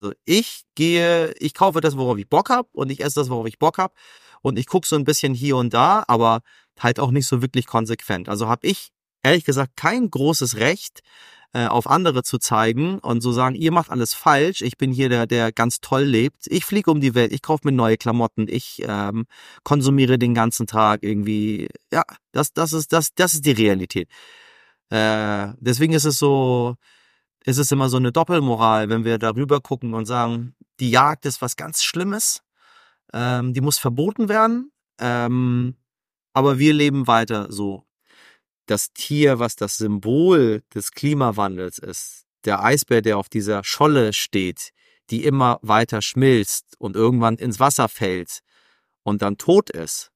Also ich kaufe das, worauf ich Bock habe und ich esse das, worauf ich Bock habe und ich gucke so ein bisschen hier und da, aber halt auch nicht so wirklich konsequent. Also habe ich ehrlich gesagt kein großes Recht, auf andere zu zeigen und so sagen, ihr macht alles falsch, ich bin hier der ganz toll lebt, ich fliege um die Welt, ich kaufe mir neue Klamotten, ich konsumiere den ganzen Tag irgendwie, ja, das ist die Realität. Deswegen ist es immer so eine Doppelmoral, wenn wir darüber gucken und sagen, die Jagd ist was ganz Schlimmes, die muss verboten werden, aber wir leben weiter so. Das Tier, was das Symbol des Klimawandels ist, der Eisbär, der auf dieser Scholle steht, die immer weiter schmilzt und irgendwann ins Wasser fällt und dann tot ist,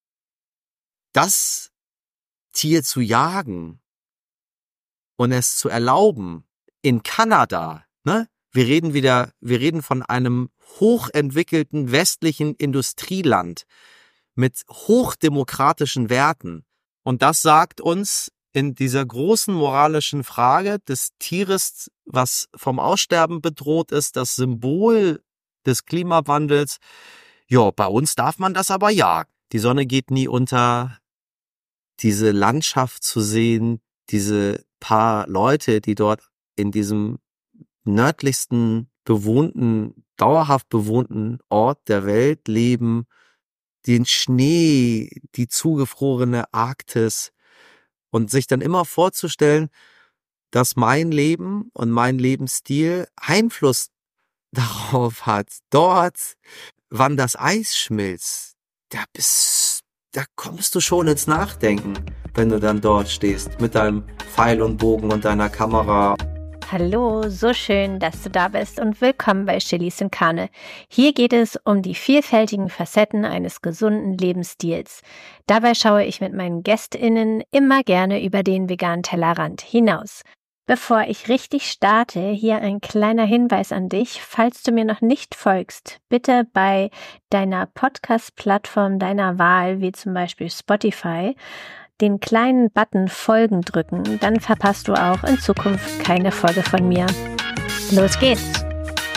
das Tier zu jagen und es zu erlauben in Kanada, ne? Wir reden von einem hochentwickelten westlichen Industrieland mit hochdemokratischen Werten. Und das sagt uns in dieser großen moralischen Frage des Tieres, was vom Aussterben bedroht ist, das Symbol des Klimawandels, ja, bei uns darf man das aber jagen. Die Sonne geht nie unter, diese Landschaft zu sehen, diese paar Leute, die dort in diesem nördlichsten dauerhaft bewohnten Ort der Welt leben, den Schnee, die zugefrorene Arktis und sich dann immer vorzustellen, dass mein Leben und mein Lebensstil Einfluss darauf hat. Dort, wann das Eis schmilzt, da kommst du schon ins Nachdenken, wenn du dann dort stehst mit deinem Pfeil und Bogen und deiner Kamera. Hallo, so schön, dass du da bist und willkommen bei Chilis und Karne. Hier geht es um die vielfältigen Facetten eines gesunden Lebensstils. Dabei schaue ich mit meinen GästInnen immer gerne über den veganen Tellerrand hinaus. Bevor ich richtig starte, hier ein kleiner Hinweis an dich, falls du mir noch nicht folgst, bitte bei deiner Podcast-Plattform deiner Wahl, wie zum Beispiel Spotify, den kleinen Button Folgen drücken, dann verpasst du auch in Zukunft keine Folge von mir. Los geht's!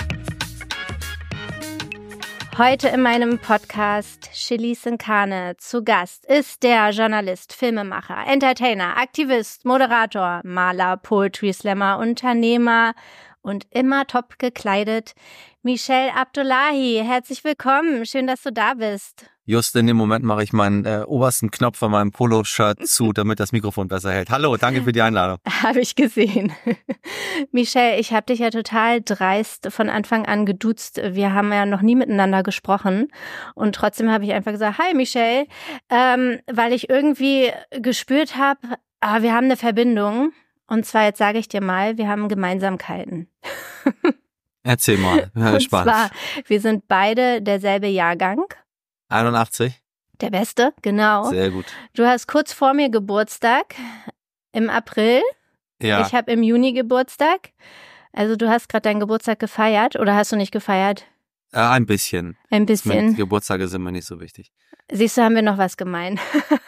Heute in meinem Podcast Chilis und Karne zu Gast ist der Journalist, Filmemacher, Entertainer, Aktivist, Moderator, Maler, Poetry Slammer, Unternehmer und immer top gekleidet, Michel Abdullahi. Herzlich willkommen, schön, dass du da bist. Just in dem Moment mache ich meinen obersten Knopf von meinem Poloshirt zu, damit das Mikrofon besser hält. Hallo, danke für die Einladung. Habe ich gesehen. Michel, ich habe dich ja total dreist von Anfang an geduzt. Wir haben ja noch nie miteinander gesprochen. Und trotzdem habe ich einfach gesagt, hi Michel, weil ich irgendwie gespürt habe, wir haben eine Verbindung. Und zwar, jetzt sage ich dir mal, wir haben Gemeinsamkeiten. Erzähl mal, und spannend. zwar, wir sind beide derselbe Jahrgang. 81? Der Beste, genau. Sehr gut. Du hast kurz vor mir Geburtstag im April. Ja. Ich habe im Juni Geburtstag. Also du hast gerade deinen Geburtstag gefeiert oder hast du nicht gefeiert? Ein bisschen. Ein bisschen. Geburtstage sind mir nicht so wichtig. Siehst du, haben wir noch was gemein.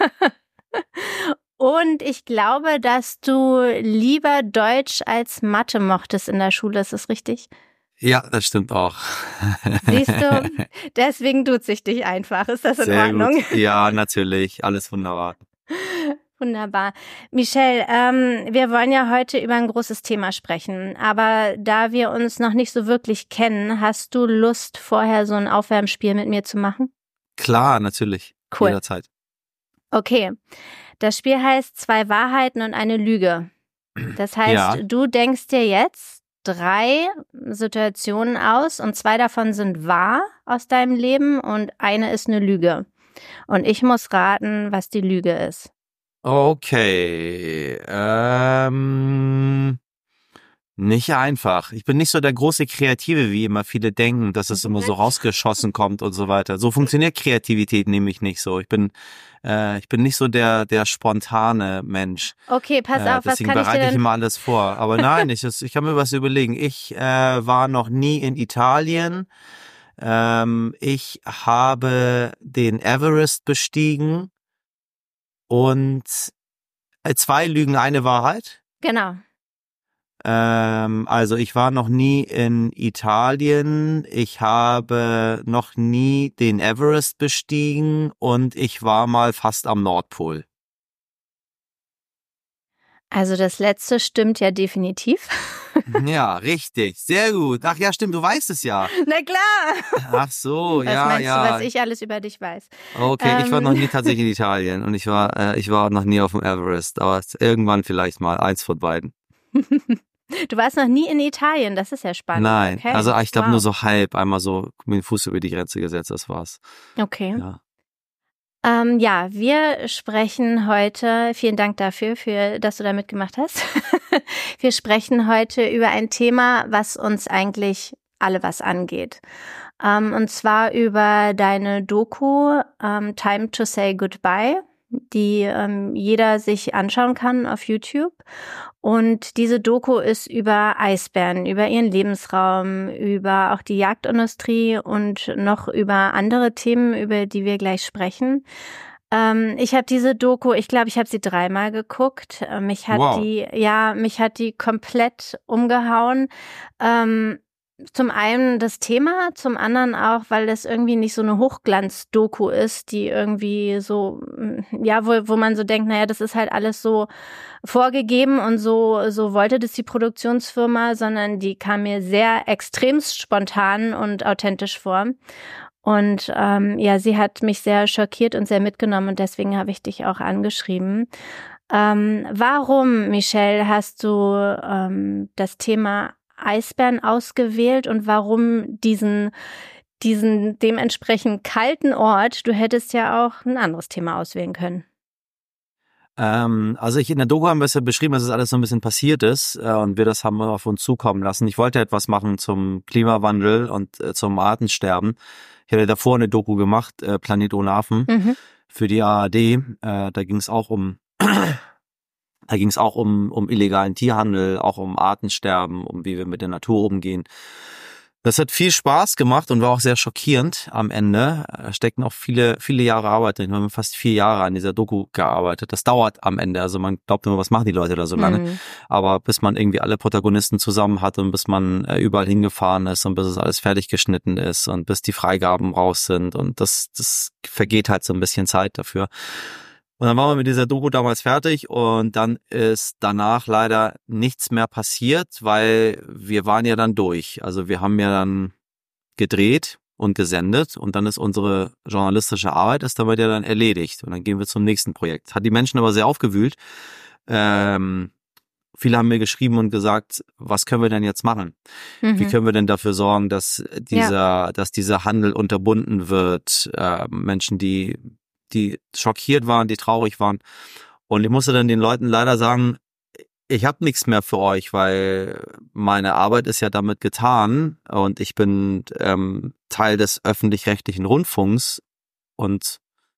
Und ich glaube, dass du lieber Deutsch als Mathe mochtest in der Schule. Ist das richtig? Ja, das stimmt auch. Siehst du, deswegen duze ich dich einfach. Ist das in Sehr Ordnung? Gut. Ja, natürlich. Alles wunderbar. Wunderbar. Michel, wir wollen ja heute über ein großes Thema sprechen, aber da wir uns noch nicht so wirklich kennen, hast du Lust, vorher so ein Aufwärmspiel mit mir zu machen? Klar, natürlich. Cool. Jederzeit. Okay. Das Spiel heißt 2 Wahrheiten und eine Lüge. Das heißt, Du denkst dir jetzt 3 Situationen aus und 2 davon sind wahr aus deinem Leben und eine ist eine Lüge. Und ich muss raten, was die Lüge ist. Okay, nicht einfach. Ich bin nicht so der große Kreative, wie immer viele denken, dass es immer so rausgeschossen kommt und so weiter. So funktioniert Kreativität nämlich nicht so. Ich bin nicht so der spontane Mensch. Okay, pass auf, was kann ich dir denn... Deswegen bereite ich immer alles vor. Aber nein, ich kann mir was überlegen. Ich war noch nie in Italien. Ich habe den Everest bestiegen. Und 2 Lügen, eine Wahrheit? Genau. Also ich war noch nie in Italien, ich habe noch nie den Everest bestiegen und ich war mal fast am Nordpol. Also das letzte stimmt ja definitiv. Ja, richtig, sehr gut. Ach ja, stimmt, du weißt es ja. Na klar. Ach so, Was ja, meinst du, ja. was ich alles über dich weiß? Okay, ich war noch nie tatsächlich in Italien und ich war noch nie auf dem Everest, aber irgendwann vielleicht mal eins von beiden. Du warst noch nie in Italien, das ist ja spannend. Nein, okay. also ich glaube Wow. nur so halb, einmal so mit dem Fuß über die Grenze gesetzt, das war's. Okay. Ja. Ja, wir sprechen heute, vielen Dank dafür, dass du da mitgemacht hast. Wir sprechen heute über ein Thema, was uns eigentlich alle was angeht. Und zwar über deine Doku Time to Say Goodbye, die jeder sich anschauen kann auf YouTube. Und diese Doku ist über Eisbären, über ihren Lebensraum, über auch die Jagdindustrie und noch über andere Themen, über die wir gleich sprechen. Ich habe diese Doku, ich glaube, ich habe sie 3-mal geguckt. Mich hat die komplett umgehauen. Zum einen das Thema, zum anderen auch, weil das irgendwie nicht so eine Hochglanz-Doku ist, die irgendwie so, ja, wo man so denkt, naja, das ist halt alles so vorgegeben und so wollte das die Produktionsfirma, sondern die kam mir sehr extremst spontan und authentisch vor. Und sie hat mich sehr schockiert und sehr mitgenommen und deswegen habe ich dich auch angeschrieben. Warum, Michelle, hast du das Thema Eisbären ausgewählt und warum diesen dementsprechend kalten Ort? Du hättest ja auch ein anderes Thema auswählen können. Also in der Doku haben wir es ja beschrieben, dass es alles so ein bisschen passiert ist und wir das haben auf uns zukommen lassen. Ich wollte etwas machen zum Klimawandel und zum Artensterben. Ich hatte davor eine Doku gemacht, Planet ohne Affen, für die ARD. Da ging es auch um illegalen Tierhandel, auch um Artensterben, um wie wir mit der Natur umgehen. Das hat viel Spaß gemacht und war auch sehr schockierend am Ende. Da steckten auch viele, viele Jahre Arbeit drin. Wir haben fast 4 Jahre an dieser Doku gearbeitet. Das dauert am Ende. Also man glaubt immer, was machen die Leute da so lange? Aber bis man irgendwie alle Protagonisten zusammen hat und bis man überall hingefahren ist und bis es alles fertig geschnitten ist und bis die Freigaben raus sind und das vergeht halt so ein bisschen Zeit dafür. Und dann waren wir mit dieser Doku damals fertig und dann ist danach leider nichts mehr passiert, weil wir waren ja dann durch. Also wir haben ja dann gedreht und gesendet und dann ist unsere journalistische Arbeit damit ja dann erledigt. Und dann gehen wir zum nächsten Projekt. Hat die Menschen aber sehr aufgewühlt. Viele haben mir geschrieben und gesagt, was können wir denn jetzt machen? Wie können wir denn dafür sorgen, dass dieser Handel unterbunden wird? Menschen, die schockiert waren, die traurig waren. Und ich musste dann den Leuten leider sagen, ich habe nichts mehr für euch, weil meine Arbeit ist ja damit getan und ich bin Teil des öffentlich-rechtlichen Rundfunks und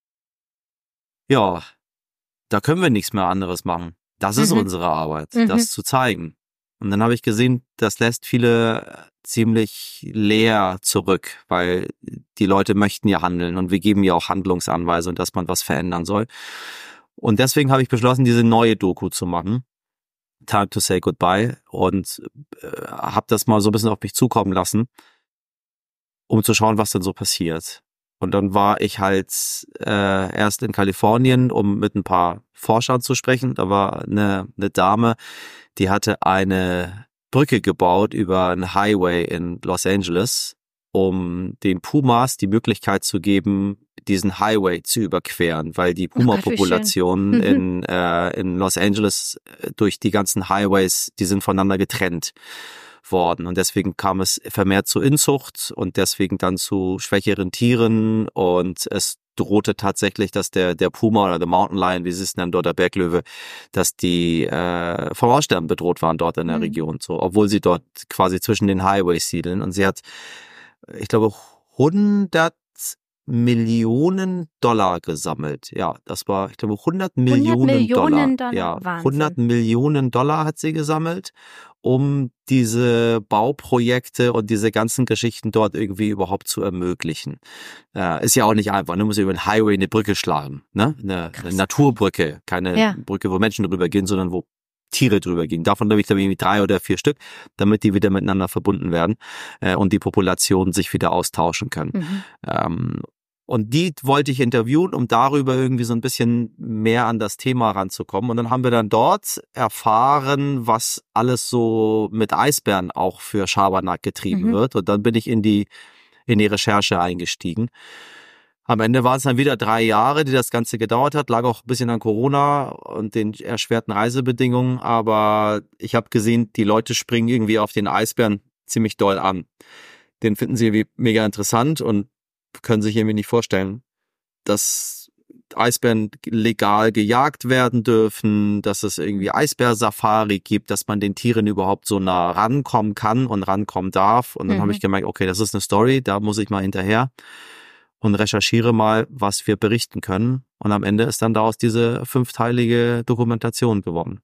ja, da können wir nichts mehr anderes machen. Das ist unsere Arbeit, das zu zeigen. Und dann habe ich gesehen, das lässt viele ziemlich leer zurück, weil die Leute möchten ja handeln und wir geben ja auch Handlungsanweisungen, dass man was verändern soll. Und deswegen habe ich beschlossen, diese neue Doku zu machen, Time to Say Goodbye, und habe das mal so ein bisschen auf mich zukommen lassen, um zu schauen, was denn so passiert. Und dann war ich halt erst in Kalifornien, um mit ein paar Forschern zu sprechen. Da war eine Dame, die hatte eine Brücke gebaut über einen Highway in Los Angeles, um den Pumas die Möglichkeit zu geben, diesen Highway zu überqueren, weil die Puma-Populationen in Los Angeles durch die ganzen Highways, die sind voneinander getrennt worden und deswegen kam es vermehrt zu Inzucht und deswegen dann zu schwächeren Tieren und es drohte tatsächlich, dass der Puma oder der Mountain Lion, wie sie es nennen, dort der Berglöwe, dass die vom Aussterben bedroht waren dort in der Region, so, obwohl sie dort quasi zwischen den Highways siedeln. Und sie hat, ich glaube, 100 Millionen Dollar gesammelt. Ja, das war, ich glaube, 100 Millionen Dollar. Ja, Wahnsinn. 100 Millionen Dollar hat sie gesammelt, um diese Bauprojekte und diese ganzen Geschichten dort irgendwie überhaupt zu ermöglichen. Ist ja auch nicht einfach. Du musst über den Highway eine Brücke schlagen, ne? Eine Naturbrücke, keine Brücke, wo Menschen drüber gehen, sondern wo Tiere drüber ging. Davon habe ich irgendwie 3 oder 4 Stück, damit die wieder miteinander verbunden werden und die Populationen sich wieder austauschen können. Und die wollte ich interviewen, um darüber irgendwie so ein bisschen mehr an das Thema ranzukommen. Und dann haben wir dann dort erfahren, was alles so mit Eisbären auch für Schabernack getrieben wird. Und dann bin ich in die Recherche eingestiegen. Am Ende waren es dann wieder 3 Jahre, die das Ganze gedauert hat. Lag auch ein bisschen an Corona und den erschwerten Reisebedingungen. Aber ich habe gesehen, die Leute springen irgendwie auf den Eisbären ziemlich doll an. Den finden sie irgendwie mega interessant und können sich irgendwie nicht vorstellen, dass Eisbären legal gejagt werden dürfen, dass es irgendwie Eisbär-Safari gibt, dass man den Tieren überhaupt so nah rankommen kann und rankommen darf. Und dann habe ich gemerkt, okay, das ist eine Story, da muss ich mal hinterher und recherchiere mal, was wir berichten können. Und am Ende ist dann daraus diese 5-teilige Dokumentation geworden.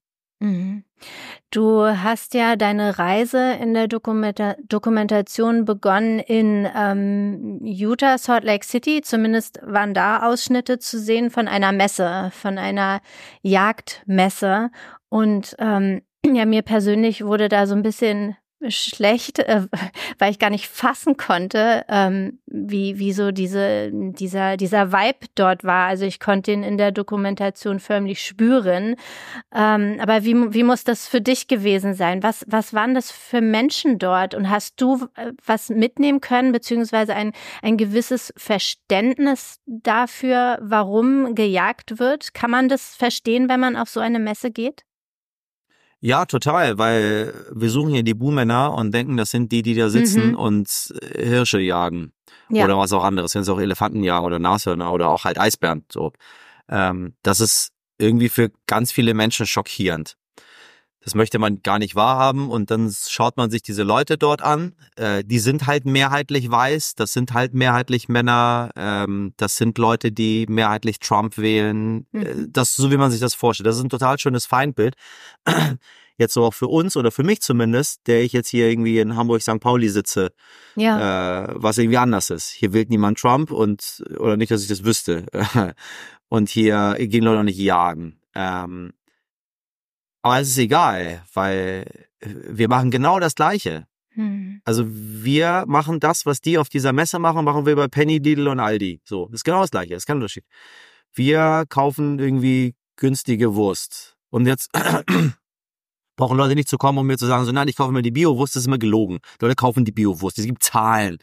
Du hast ja deine Reise in der Dokumentation begonnen in Utah, Salt Lake City. Zumindest waren da Ausschnitte zu sehen von einer Messe, von einer Jagdmesse. Und ja, mir persönlich wurde da so ein bisschen schlecht, weil ich gar nicht fassen konnte, wie so dieser Vibe dort war. Also ich konnte ihn in der Dokumentation förmlich spüren. Aber wie muss das für dich gewesen sein? Was waren das für Menschen dort? Und hast du was mitnehmen können, beziehungsweise ein gewisses Verständnis dafür, warum gejagt wird? Kann man das verstehen, wenn man auf so eine Messe geht? Ja, total, weil wir suchen hier die Buhmänner und denken, das sind die da sitzen und Hirsche jagen. Ja. Oder was auch anderes, wenn es auch Elefanten jagen oder Nashörner oder auch halt Eisbären. So, das ist irgendwie für ganz viele Menschen schockierend. Das möchte man gar nicht wahrhaben und dann schaut man sich diese Leute dort an. Die sind halt mehrheitlich weiß, das sind halt mehrheitlich Männer, das sind Leute, die mehrheitlich Trump wählen. Das, so wie man sich das vorstellt. Das ist ein total schönes Feindbild. Jetzt so auch für uns oder für mich zumindest, der ich jetzt hier irgendwie in Hamburg-St. Pauli sitze, was irgendwie anders ist. Hier wählt niemand Trump oder nicht, dass ich das wüsste. Und hier gehen Leute auch nicht jagen. Aber es ist egal, weil wir machen genau das Gleiche. Also wir machen das, was die auf dieser Messe machen, machen wir bei Penny, Lidl und Aldi. So, das ist genau das Gleiche, das ist kein Unterschied. Wir kaufen irgendwie günstige Wurst. Und jetzt brauchen Leute nicht zu kommen, um mir zu sagen, so nein, ich kaufe mir die Bio-Wurst, das ist immer gelogen. Leute kaufen die Bio-Wurst. Es gibt Zahlen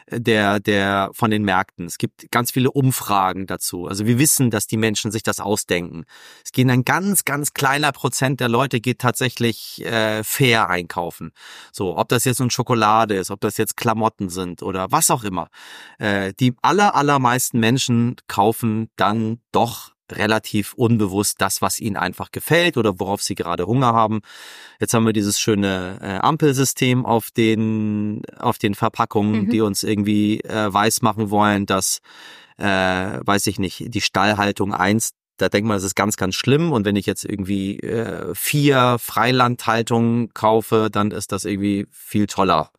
der von den Märkten. Es gibt ganz viele Umfragen dazu. Also wir wissen, dass die Menschen sich das ausdenken. Es geht ein ganz, ganz kleiner Prozent der Leute geht tatsächlich fair einkaufen. So, ob das jetzt nun Schokolade ist, ob das jetzt Klamotten sind oder was auch immer. Die allermeisten Menschen kaufen dann doch relativ unbewusst das, was ihnen einfach gefällt oder worauf sie gerade Hunger haben. Jetzt haben wir dieses schöne Ampelsystem auf den Verpackungen, die uns irgendwie weiß machen wollen, dass, weiß ich nicht, die Stallhaltung 1, da denkt man, das ist ganz, ganz schlimm. Und wenn ich jetzt irgendwie 4 Freilandhaltungen kaufe, dann ist das irgendwie viel toller.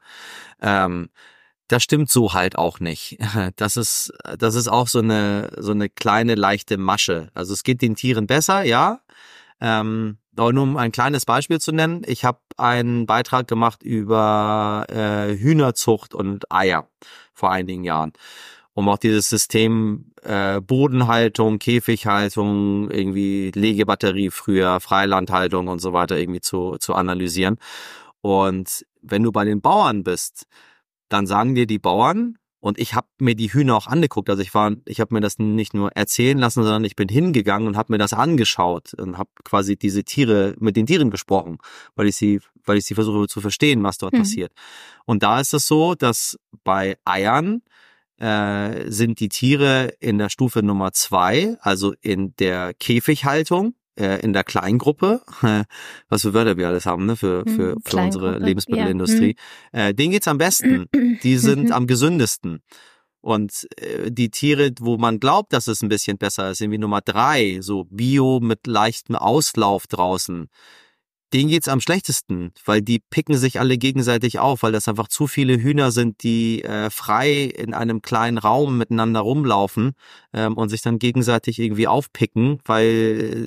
Das stimmt so halt auch nicht. Das ist auch so eine kleine, leichte Masche. Also es geht den Tieren besser, ja. Aber nur um ein kleines Beispiel zu nennen, ich habe einen Beitrag gemacht über Hühnerzucht und Eier vor einigen Jahren. Um auch dieses System Bodenhaltung, Käfighaltung, irgendwie Legebatterie früher, Freilandhaltung und so weiter irgendwie zu analysieren. Und wenn du bei den Bauern bist, dann sagen dir die Bauern, und ich habe mir die Hühner auch angeguckt, also ich habe mir das nicht nur erzählen lassen, sondern ich bin hingegangen und habe mir das angeschaut und habe quasi mit den Tieren gesprochen, weil ich sie versuche zu verstehen, was dort passiert. Und da ist es so, dass bei Eiern sind die Tiere in der Stufe Nummer 2, also in der Käfighaltung, in der Kleingruppe, was für Wörter wir alles haben, ne, für unsere Lebensmittelindustrie. Denen geht's am besten. Die sind am gesündesten. Und die Tiere, wo man glaubt, dass es ein bisschen besser ist, sind wie Nummer 3, so Bio mit leichtem Auslauf draußen. Denen geht's am schlechtesten, weil die picken sich alle gegenseitig auf, weil das einfach zu viele Hühner sind, die frei in einem kleinen Raum miteinander rumlaufen und sich dann gegenseitig irgendwie aufpicken, weil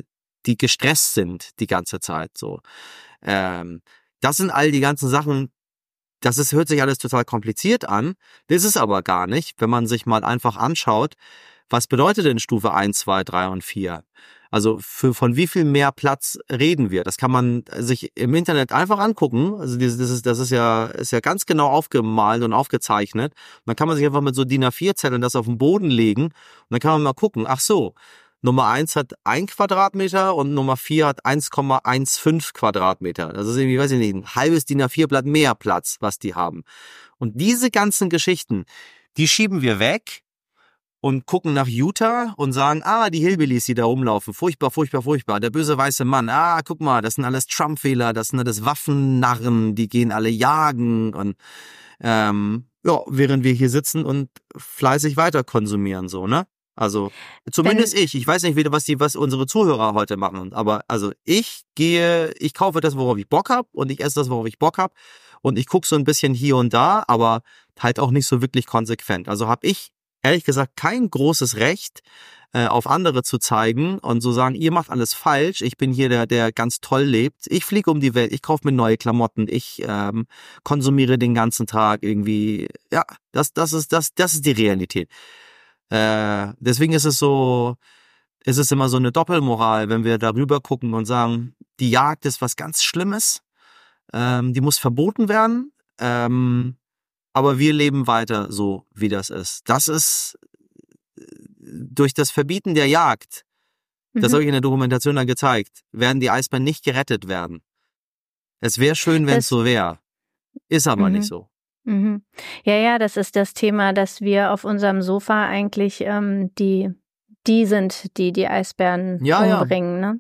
die gestresst sind die ganze Zeit, so. Das sind all die ganzen Sachen, hört sich alles total kompliziert an, das ist aber gar nicht, wenn man sich mal einfach anschaut, was bedeutet denn Stufe 1, 2, 3 und 4? Also von wie viel mehr Platz reden wir? Das kann man sich im Internet einfach angucken. Also das ist ja ganz genau aufgemalt und aufgezeichnet. Und dann kann man sich einfach mit so DIN A4-Zetteln das auf den Boden legen und dann kann man mal gucken, ach so, Nummer 1 hat 1 Quadratmeter und Nummer 4 hat 1,15 Quadratmeter. Das ist irgendwie, weiß ich nicht, ein halbes DIN A4-Blatt mehr Platz, was die haben. Und diese ganzen Geschichten, die schieben wir weg und gucken nach Utah und sagen, die Hillbillies, die da rumlaufen, furchtbar, furchtbar, furchtbar, der böse weiße Mann, guck mal, das sind alles Trump-Wähler, das sind alles Waffennarren, die gehen alle jagen und während wir hier sitzen und fleißig weiter konsumieren, so, ne? Also, zumindest ich weiß nicht wieder, was unsere Zuhörer heute machen, aber also ich kaufe das, worauf ich Bock hab und ich esse das, worauf ich Bock hab und ich gucke so ein bisschen hier und da, aber halt auch nicht so wirklich konsequent. Also habe ich ehrlich gesagt kein großes Recht, auf andere zu zeigen und so sagen, ihr macht alles falsch, ich bin hier der ganz toll lebt, ich fliege um die Welt, ich kaufe mir neue Klamotten, ich konsumiere den ganzen Tag irgendwie, ja, das ist die Realität. Deswegen ist es immer so eine Doppelmoral, wenn wir darüber gucken und sagen, die Jagd ist was ganz Schlimmes, die muss verboten werden, aber wir leben weiter so, wie das ist. Das ist durch das Verbieten der Jagd, das habe ich in der Dokumentation dann gezeigt, werden die Eisbären nicht gerettet werden. Es wäre schön, wenn es so wäre. Ist aber nicht so. Mhm. Ja, das ist das Thema, dass wir auf unserem Sofa eigentlich die sind, die Eisbären umbringen. Ne?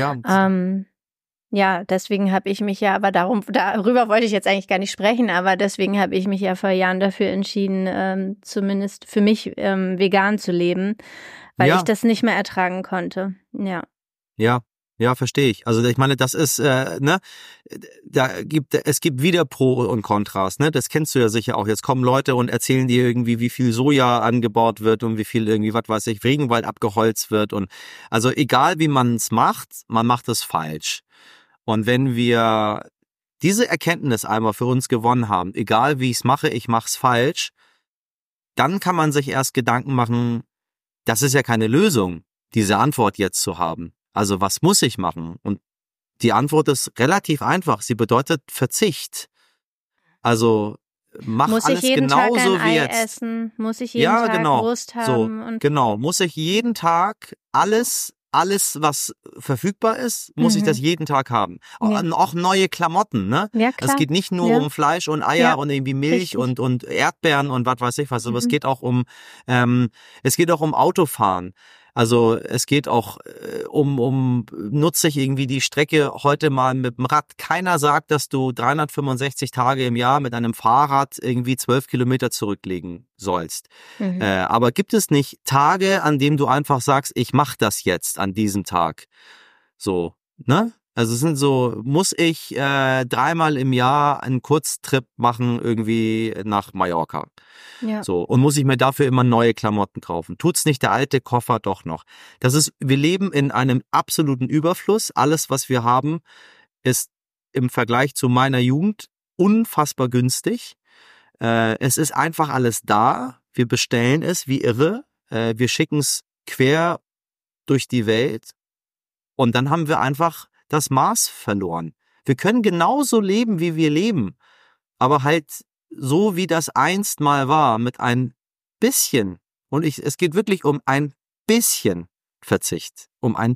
Ja, deswegen habe ich mich ja, aber darüber wollte ich jetzt eigentlich gar nicht sprechen, aber deswegen habe ich mich ja vor Jahren dafür entschieden, zumindest für mich vegan zu leben, weil ich das nicht mehr ertragen konnte. Ja, verstehe ich. Also ich meine, das ist, es gibt wieder Pro und Kontras, ne? Das kennst du ja sicher auch. Jetzt kommen Leute und erzählen dir irgendwie, wie viel Soja angebaut wird und wie viel irgendwie, was weiß ich, Regenwald abgeholzt wird und also egal wie man es macht, man macht es falsch. Und wenn wir diese Erkenntnis einmal für uns gewonnen haben, egal wie ich es mache, ich mache es falsch, dann kann man sich erst Gedanken machen, das ist ja keine Lösung, diese Antwort jetzt zu haben. Also was muss ich machen? Und die Antwort ist relativ einfach. Sie bedeutet Verzicht. Also mach alles genauso wie jetzt. Essen? Muss ich jeden Tag Wurst haben? Muss ich jeden Tag alles, was verfügbar ist, muss ich das jeden Tag haben. Ja. Auch neue Klamotten, ne? Ja, klar. Es geht nicht nur um Fleisch und Eier und irgendwie Milch und Erdbeeren und was weiß ich was, aber es geht auch um Autofahren. Also es geht auch nutze ich irgendwie die Strecke heute mal mit dem Rad. Keiner sagt, dass du 365 Tage im Jahr mit einem Fahrrad irgendwie 12 Kilometer zurücklegen sollst. Aber gibt es nicht Tage, an denen du einfach sagst, ich mache das jetzt an diesem Tag? So, ne? Also es sind so, muss ich 3-mal im Jahr einen Kurztrip machen irgendwie nach Mallorca. Ja. So, und muss ich mir dafür immer neue Klamotten kaufen? Tut's nicht der alte Koffer doch noch? Wir leben in einem absoluten Überfluss. Alles, was wir haben, ist im Vergleich zu meiner Jugend unfassbar günstig. Es ist einfach alles da. Wir bestellen es wie irre. Wir schicken es quer durch die Welt. Und dann haben wir einfach das Maß verloren. Wir können genauso leben, wie wir leben, aber halt so, wie das einst mal war, mit ein bisschen, und es geht wirklich um ein bisschen Verzicht,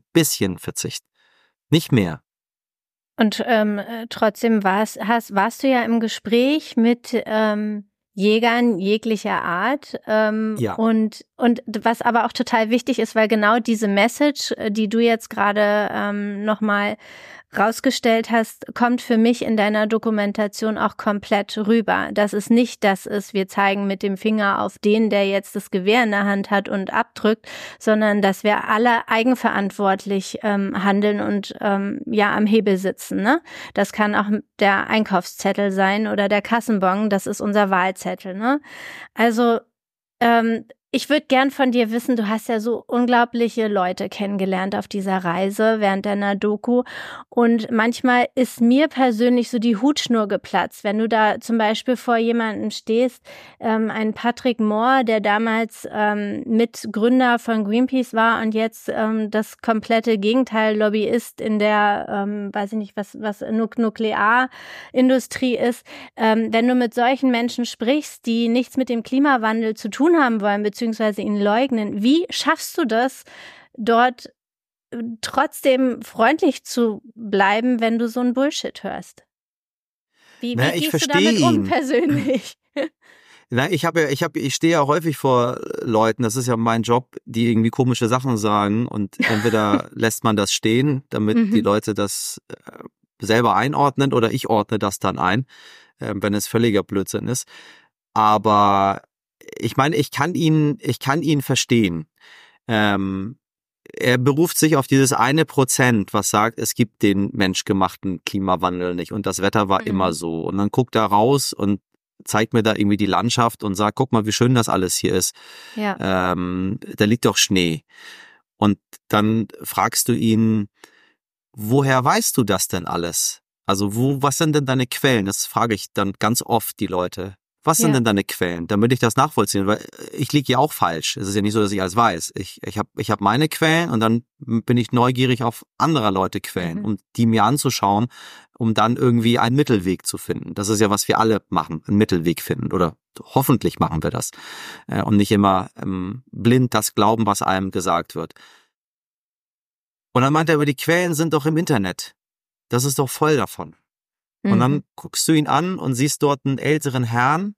nicht mehr. Und trotzdem warst du ja im Gespräch mit Jägern jeglicher Art und was aber auch total wichtig ist, weil genau diese Message, die du jetzt gerade nochmal rausgestellt hast, kommt für mich in deiner Dokumentation auch komplett rüber. Dass es nicht das ist, wir zeigen mit dem Finger auf den, der jetzt das Gewehr in der Hand hat und abdrückt, sondern dass wir alle eigenverantwortlich handeln und am Hebel sitzen. Ne? Das kann auch der Einkaufszettel sein oder der Kassenbon, das ist unser Wahlzettel. Ne? Also Ich würde gern von dir wissen, du hast ja so unglaubliche Leute kennengelernt auf dieser Reise während deiner Doku und manchmal ist mir persönlich so die Hutschnur geplatzt, wenn du da zum Beispiel vor jemandem stehst, ein Patrick Moore, der damals Mitgründer von Greenpeace war und jetzt das komplette Gegenteil Lobbyist in der, weiß ich nicht, was Nuklearindustrie ist. Wenn du mit solchen Menschen sprichst, die nichts mit dem Klimawandel zu tun haben wollen, beziehungsweise ihn leugnen. Wie schaffst du das, dort trotzdem freundlich zu bleiben, wenn du so einen Bullshit hörst? Wie gehst du damit um persönlich? Ich stehe ja häufig vor Leuten, das ist ja mein Job, die irgendwie komische Sachen sagen und entweder lässt man das stehen, damit die Leute das selber einordnen oder ich ordne das dann ein, wenn es völliger Blödsinn ist. Aber ich meine, ich kann ihn verstehen. Er beruft sich auf dieses 1%, was sagt, es gibt den menschgemachten Klimawandel nicht und das Wetter war immer so. Und dann guckt er raus und zeigt mir da irgendwie die Landschaft und sagt, guck mal, wie schön das alles hier ist. Ja. Da liegt doch Schnee. Und dann fragst du ihn, woher weißt du das denn alles? Also was sind denn deine Quellen? Das frage ich dann ganz oft die Leute. Was sind denn deine Quellen? Damit ich das nachvollziehen, weil ich liege ja auch falsch. Es ist ja nicht so, dass ich alles weiß. Ich hab meine Quellen und dann bin ich neugierig auf anderer Leute Quellen, um die mir anzuschauen, um dann irgendwie einen Mittelweg zu finden. Das ist ja, was wir alle machen, einen Mittelweg finden oder hoffentlich machen wir das und nicht immer blind das glauben, was einem gesagt wird. Und dann meint er, aber die Quellen sind doch im Internet. Das ist doch voll davon. Und dann guckst du ihn an und siehst dort einen älteren Herrn,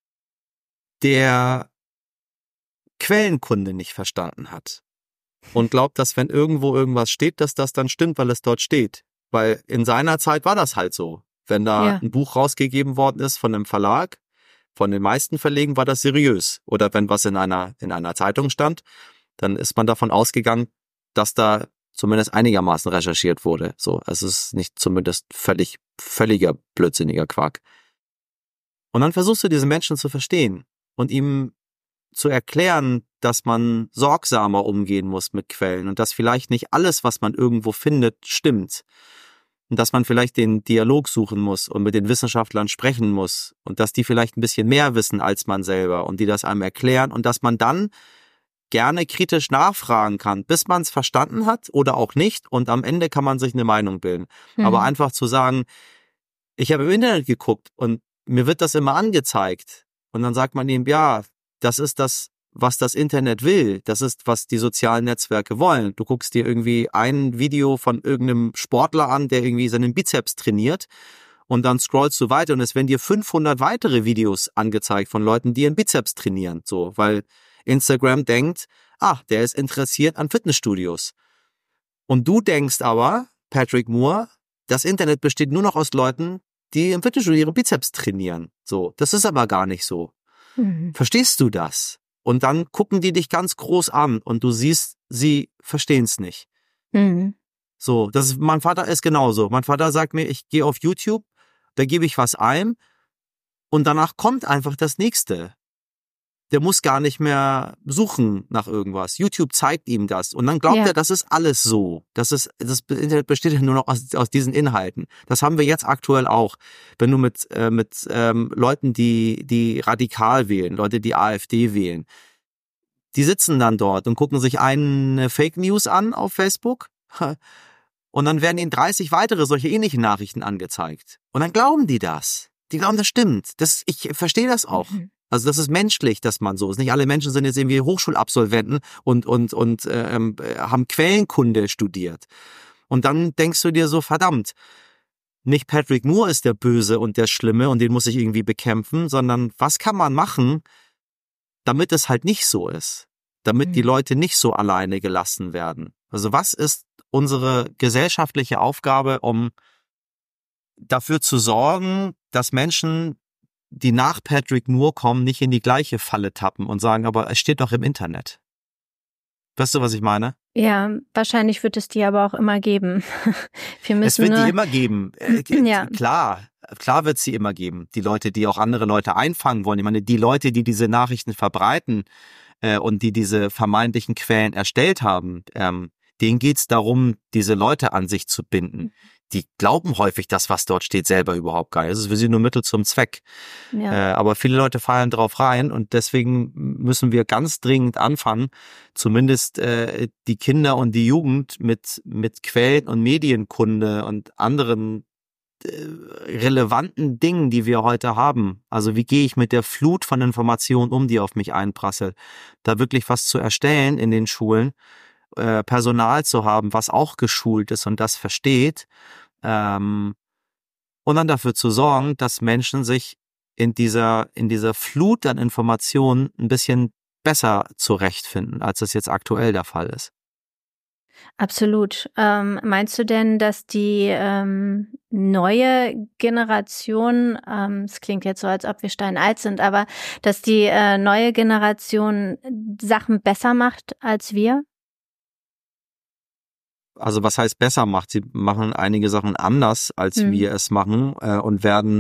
der Quellenkunde nicht verstanden hat. Und glaubt, dass wenn irgendwo irgendwas steht, dass das dann stimmt, weil es dort steht. Weil in seiner Zeit war das halt so. Wenn da ein Buch rausgegeben worden ist von einem Verlag, von den meisten Verlegen war das seriös. Oder wenn was in einer Zeitung stand, dann ist man davon ausgegangen, dass da zumindest einigermaßen recherchiert wurde. So, es ist nicht zumindest völliger blödsinniger Quark. Und dann versuchst du diesen Menschen zu verstehen und ihm zu erklären, dass man sorgsamer umgehen muss mit Quellen und dass vielleicht nicht alles, was man irgendwo findet, stimmt. Und dass man vielleicht den Dialog suchen muss und mit den Wissenschaftlern sprechen muss und dass die vielleicht ein bisschen mehr wissen als man selber und die das einem erklären und dass man dann gerne kritisch nachfragen kann, bis man es verstanden hat oder auch nicht und am Ende kann man sich eine Meinung bilden. Aber einfach zu sagen, ich habe im Internet geguckt und mir wird das immer angezeigt und dann sagt man ihm, ja, das ist das, was das Internet will, das ist, was die sozialen Netzwerke wollen. Du guckst dir irgendwie ein Video von irgendeinem Sportler an, der irgendwie seinen Bizeps trainiert und dann scrollst du weiter und es werden dir 500 weitere Videos angezeigt von Leuten, die ihren Bizeps trainieren, so, weil Instagram denkt, der ist interessiert an Fitnessstudios. Und du denkst aber, Patrick Moore, das Internet besteht nur noch aus Leuten, die im Fitnessstudio ihre Bizeps trainieren. So, das ist aber gar nicht so. Verstehst du das? Und dann gucken die dich ganz groß an und du siehst, sie verstehen es nicht. So, mein Vater ist genauso. Mein Vater sagt mir, ich gehe auf YouTube, da gebe ich was ein und danach kommt einfach das Nächste. Der muss gar nicht mehr suchen nach irgendwas. YouTube zeigt ihm das. Und dann glaubt er, das ist alles so. Das Internet besteht ja nur noch aus diesen Inhalten. Das haben wir jetzt aktuell auch. Wenn du mit Leuten, die radikal wählen, Leute, die AfD wählen, die sitzen dann dort und gucken sich eine Fake News an auf Facebook. Und dann werden ihnen 30 weitere solche ähnliche Nachrichten angezeigt. Und dann glauben die das. Die glauben, das stimmt. Ich verstehe das auch. Also das ist menschlich, dass man so ist. Nicht alle Menschen sind jetzt irgendwie Hochschulabsolventen und haben Quellenkunde studiert. Und dann denkst du dir so, verdammt, nicht Patrick Moore ist der Böse und der Schlimme und den muss ich irgendwie bekämpfen, sondern was kann man machen, damit es halt nicht so ist? Damit die Leute nicht so alleine gelassen werden. Also was ist unsere gesellschaftliche Aufgabe, um dafür zu sorgen, dass Menschen, die nach Patrick Moore kommen, nicht in die gleiche Falle tappen und sagen, aber es steht doch im Internet. Weißt du, was ich meine? Ja, wahrscheinlich wird es die aber auch immer geben. Es wird die immer geben. Klar wird es sie immer geben. Die Leute, die auch andere Leute einfangen wollen. Ich meine, die Leute, die diese Nachrichten verbreiten, und die diese vermeintlichen Quellen erstellt haben, denen geht's darum, diese Leute an sich zu binden. Die glauben häufig, das, was dort steht, selber überhaupt gar nicht. Es ist für sie nur Mittel zum Zweck. Ja. Aber viele Leute fallen drauf rein und deswegen müssen wir ganz dringend anfangen, zumindest die Kinder und die Jugend mit Quellen- und Medienkunde und anderen relevanten Dingen, die wir heute haben. Also wie gehe ich mit der Flut von Informationen um, die auf mich einprasselt, da wirklich was zu erstellen in den Schulen, Personal zu haben, was auch geschult ist und das versteht, und dann dafür zu sorgen, dass Menschen sich in dieser Flut an Informationen ein bisschen besser zurechtfinden, als es jetzt aktuell der Fall ist. Absolut. Meinst du denn, dass die neue Generation, es klingt jetzt so, als ob wir steinalt sind, aber dass die neue Generation Sachen besser macht als wir? Also was heißt besser macht? Sie machen einige Sachen anders, als wir es machen, und werden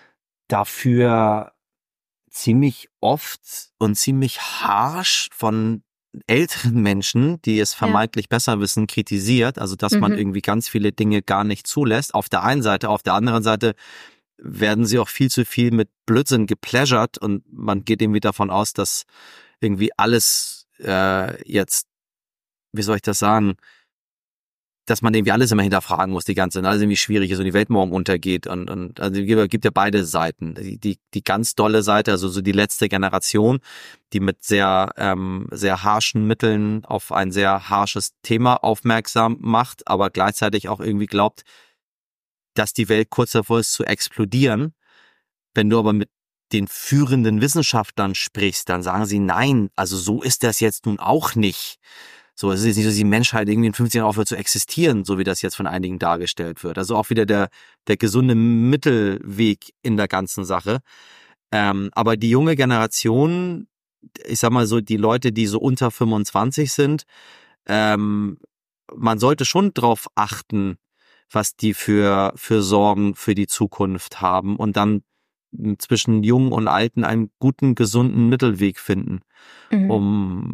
dafür ziemlich oft und ziemlich harsh von älteren Menschen, die es vermeintlich besser wissen, kritisiert. Also dass man irgendwie ganz viele Dinge gar nicht zulässt. Auf der einen Seite, auf der anderen Seite werden sie auch viel zu viel mit Blödsinn gepleasured und man geht irgendwie davon aus, dass irgendwie alles jetzt, wie soll ich das sagen, dass man irgendwie alles immer hinterfragen muss, die ganze Zeit, alles irgendwie schwierig ist und die Welt morgen untergeht und also gibt ja beide Seiten. Die ganz dolle Seite, also so die letzte Generation, die mit sehr harschen Mitteln auf ein sehr harsches Thema aufmerksam macht, aber gleichzeitig auch irgendwie glaubt, dass die Welt kurz davor ist zu explodieren. Wenn du aber mit den führenden Wissenschaftlern sprichst, dann sagen sie, nein, also so ist das jetzt nun auch nicht. So, es ist nicht so, dass die Menschheit irgendwie in 15 Jahren aufhört zu existieren, so wie das jetzt von einigen dargestellt wird. Also auch wieder der gesunde Mittelweg in der ganzen Sache. Aber die junge Generation, ich sag mal so, die Leute, die so unter 25 sind, man sollte schon drauf achten, was die für Sorgen für die Zukunft haben und dann zwischen Jungen und Alten einen guten, gesunden Mittelweg finden, um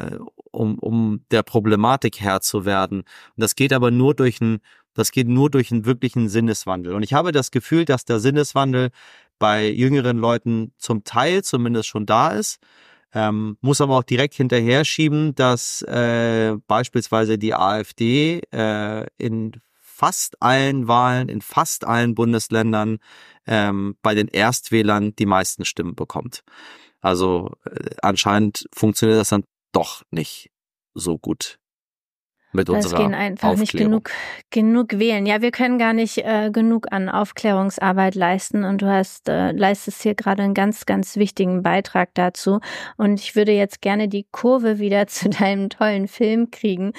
der Problematik Herr zu werden. Und das geht aber nur durch einen wirklichen Sinneswandel. Und ich habe das Gefühl, dass der Sinneswandel bei jüngeren Leuten zum Teil zumindest schon da ist. Muss aber auch direkt hinterher schieben, dass beispielsweise die AfD in fast allen Wahlen, in fast allen Bundesländern bei den Erstwählern die meisten Stimmen bekommt. Also anscheinend funktioniert das dann doch nicht so gut mit unserer Aufklärung. Es gehen einfach nicht genug wählen. Ja, wir können gar nicht genug an Aufklärungsarbeit leisten und du leistest hier gerade einen ganz, ganz wichtigen Beitrag dazu. Und ich würde jetzt gerne die Kurve wieder zu deinem tollen Film kriegen.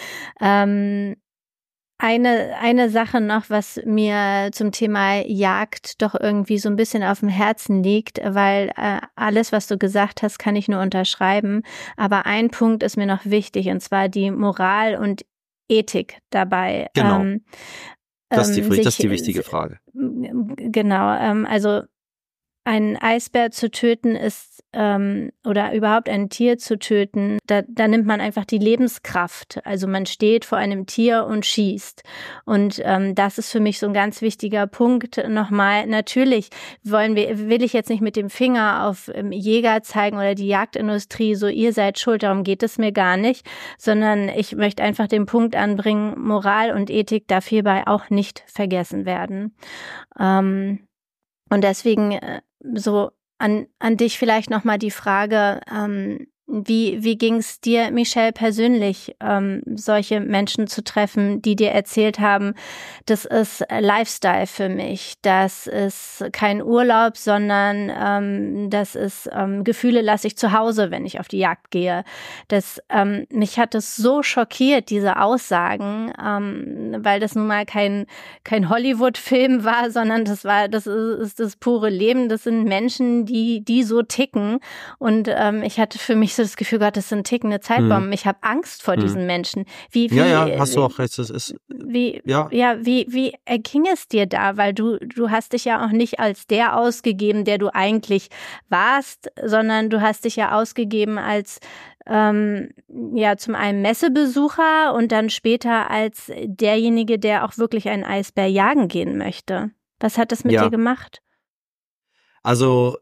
Eine Sache noch, was mir zum Thema Jagd doch irgendwie so ein bisschen auf dem Herzen liegt, weil alles, was du gesagt hast, kann ich nur unterschreiben. Aber ein Punkt ist mir noch wichtig, und zwar die Moral und Ethik dabei. Genau. Das ist die wichtige Frage. Genau. Also ein Eisbär zu töten ist oder überhaupt ein Tier zu töten, da nimmt man einfach die Lebenskraft. Also man steht vor einem Tier und schießt. Und das ist für mich so ein ganz wichtiger Punkt. Nochmal, natürlich will ich jetzt nicht mit dem Finger auf Jäger zeigen oder die Jagdindustrie, so ihr seid schuld, darum geht es mir gar nicht, sondern ich möchte einfach den Punkt anbringen, Moral und Ethik darf hierbei auch nicht vergessen werden. Und deswegen so an dich vielleicht nochmal die Frage, wie ging es dir, Michelle, persönlich, solche Menschen zu treffen, die dir erzählt haben, das ist Lifestyle für mich, das ist kein Urlaub, sondern das ist Gefühle lasse ich zu Hause, wenn ich auf die Jagd gehe. Mich hat das so schockiert, diese Aussagen, weil das nun mal kein Hollywood-Film war, sondern das ist das pure Leben, das sind Menschen, die so ticken, und ich hatte für mich so das Gefühl, Gott, das sind tickende Zeitbomben. Ich habe Angst vor diesen Menschen. Ja, hast du auch recht. Wie erging es dir da? Weil du hast dich ja auch nicht als der ausgegeben, der du eigentlich warst, sondern du hast dich ja ausgegeben als ja zum einen Messebesucher und dann später als derjenige, der auch wirklich einen Eisbär jagen gehen möchte. Was hat das mit dir gemacht? Also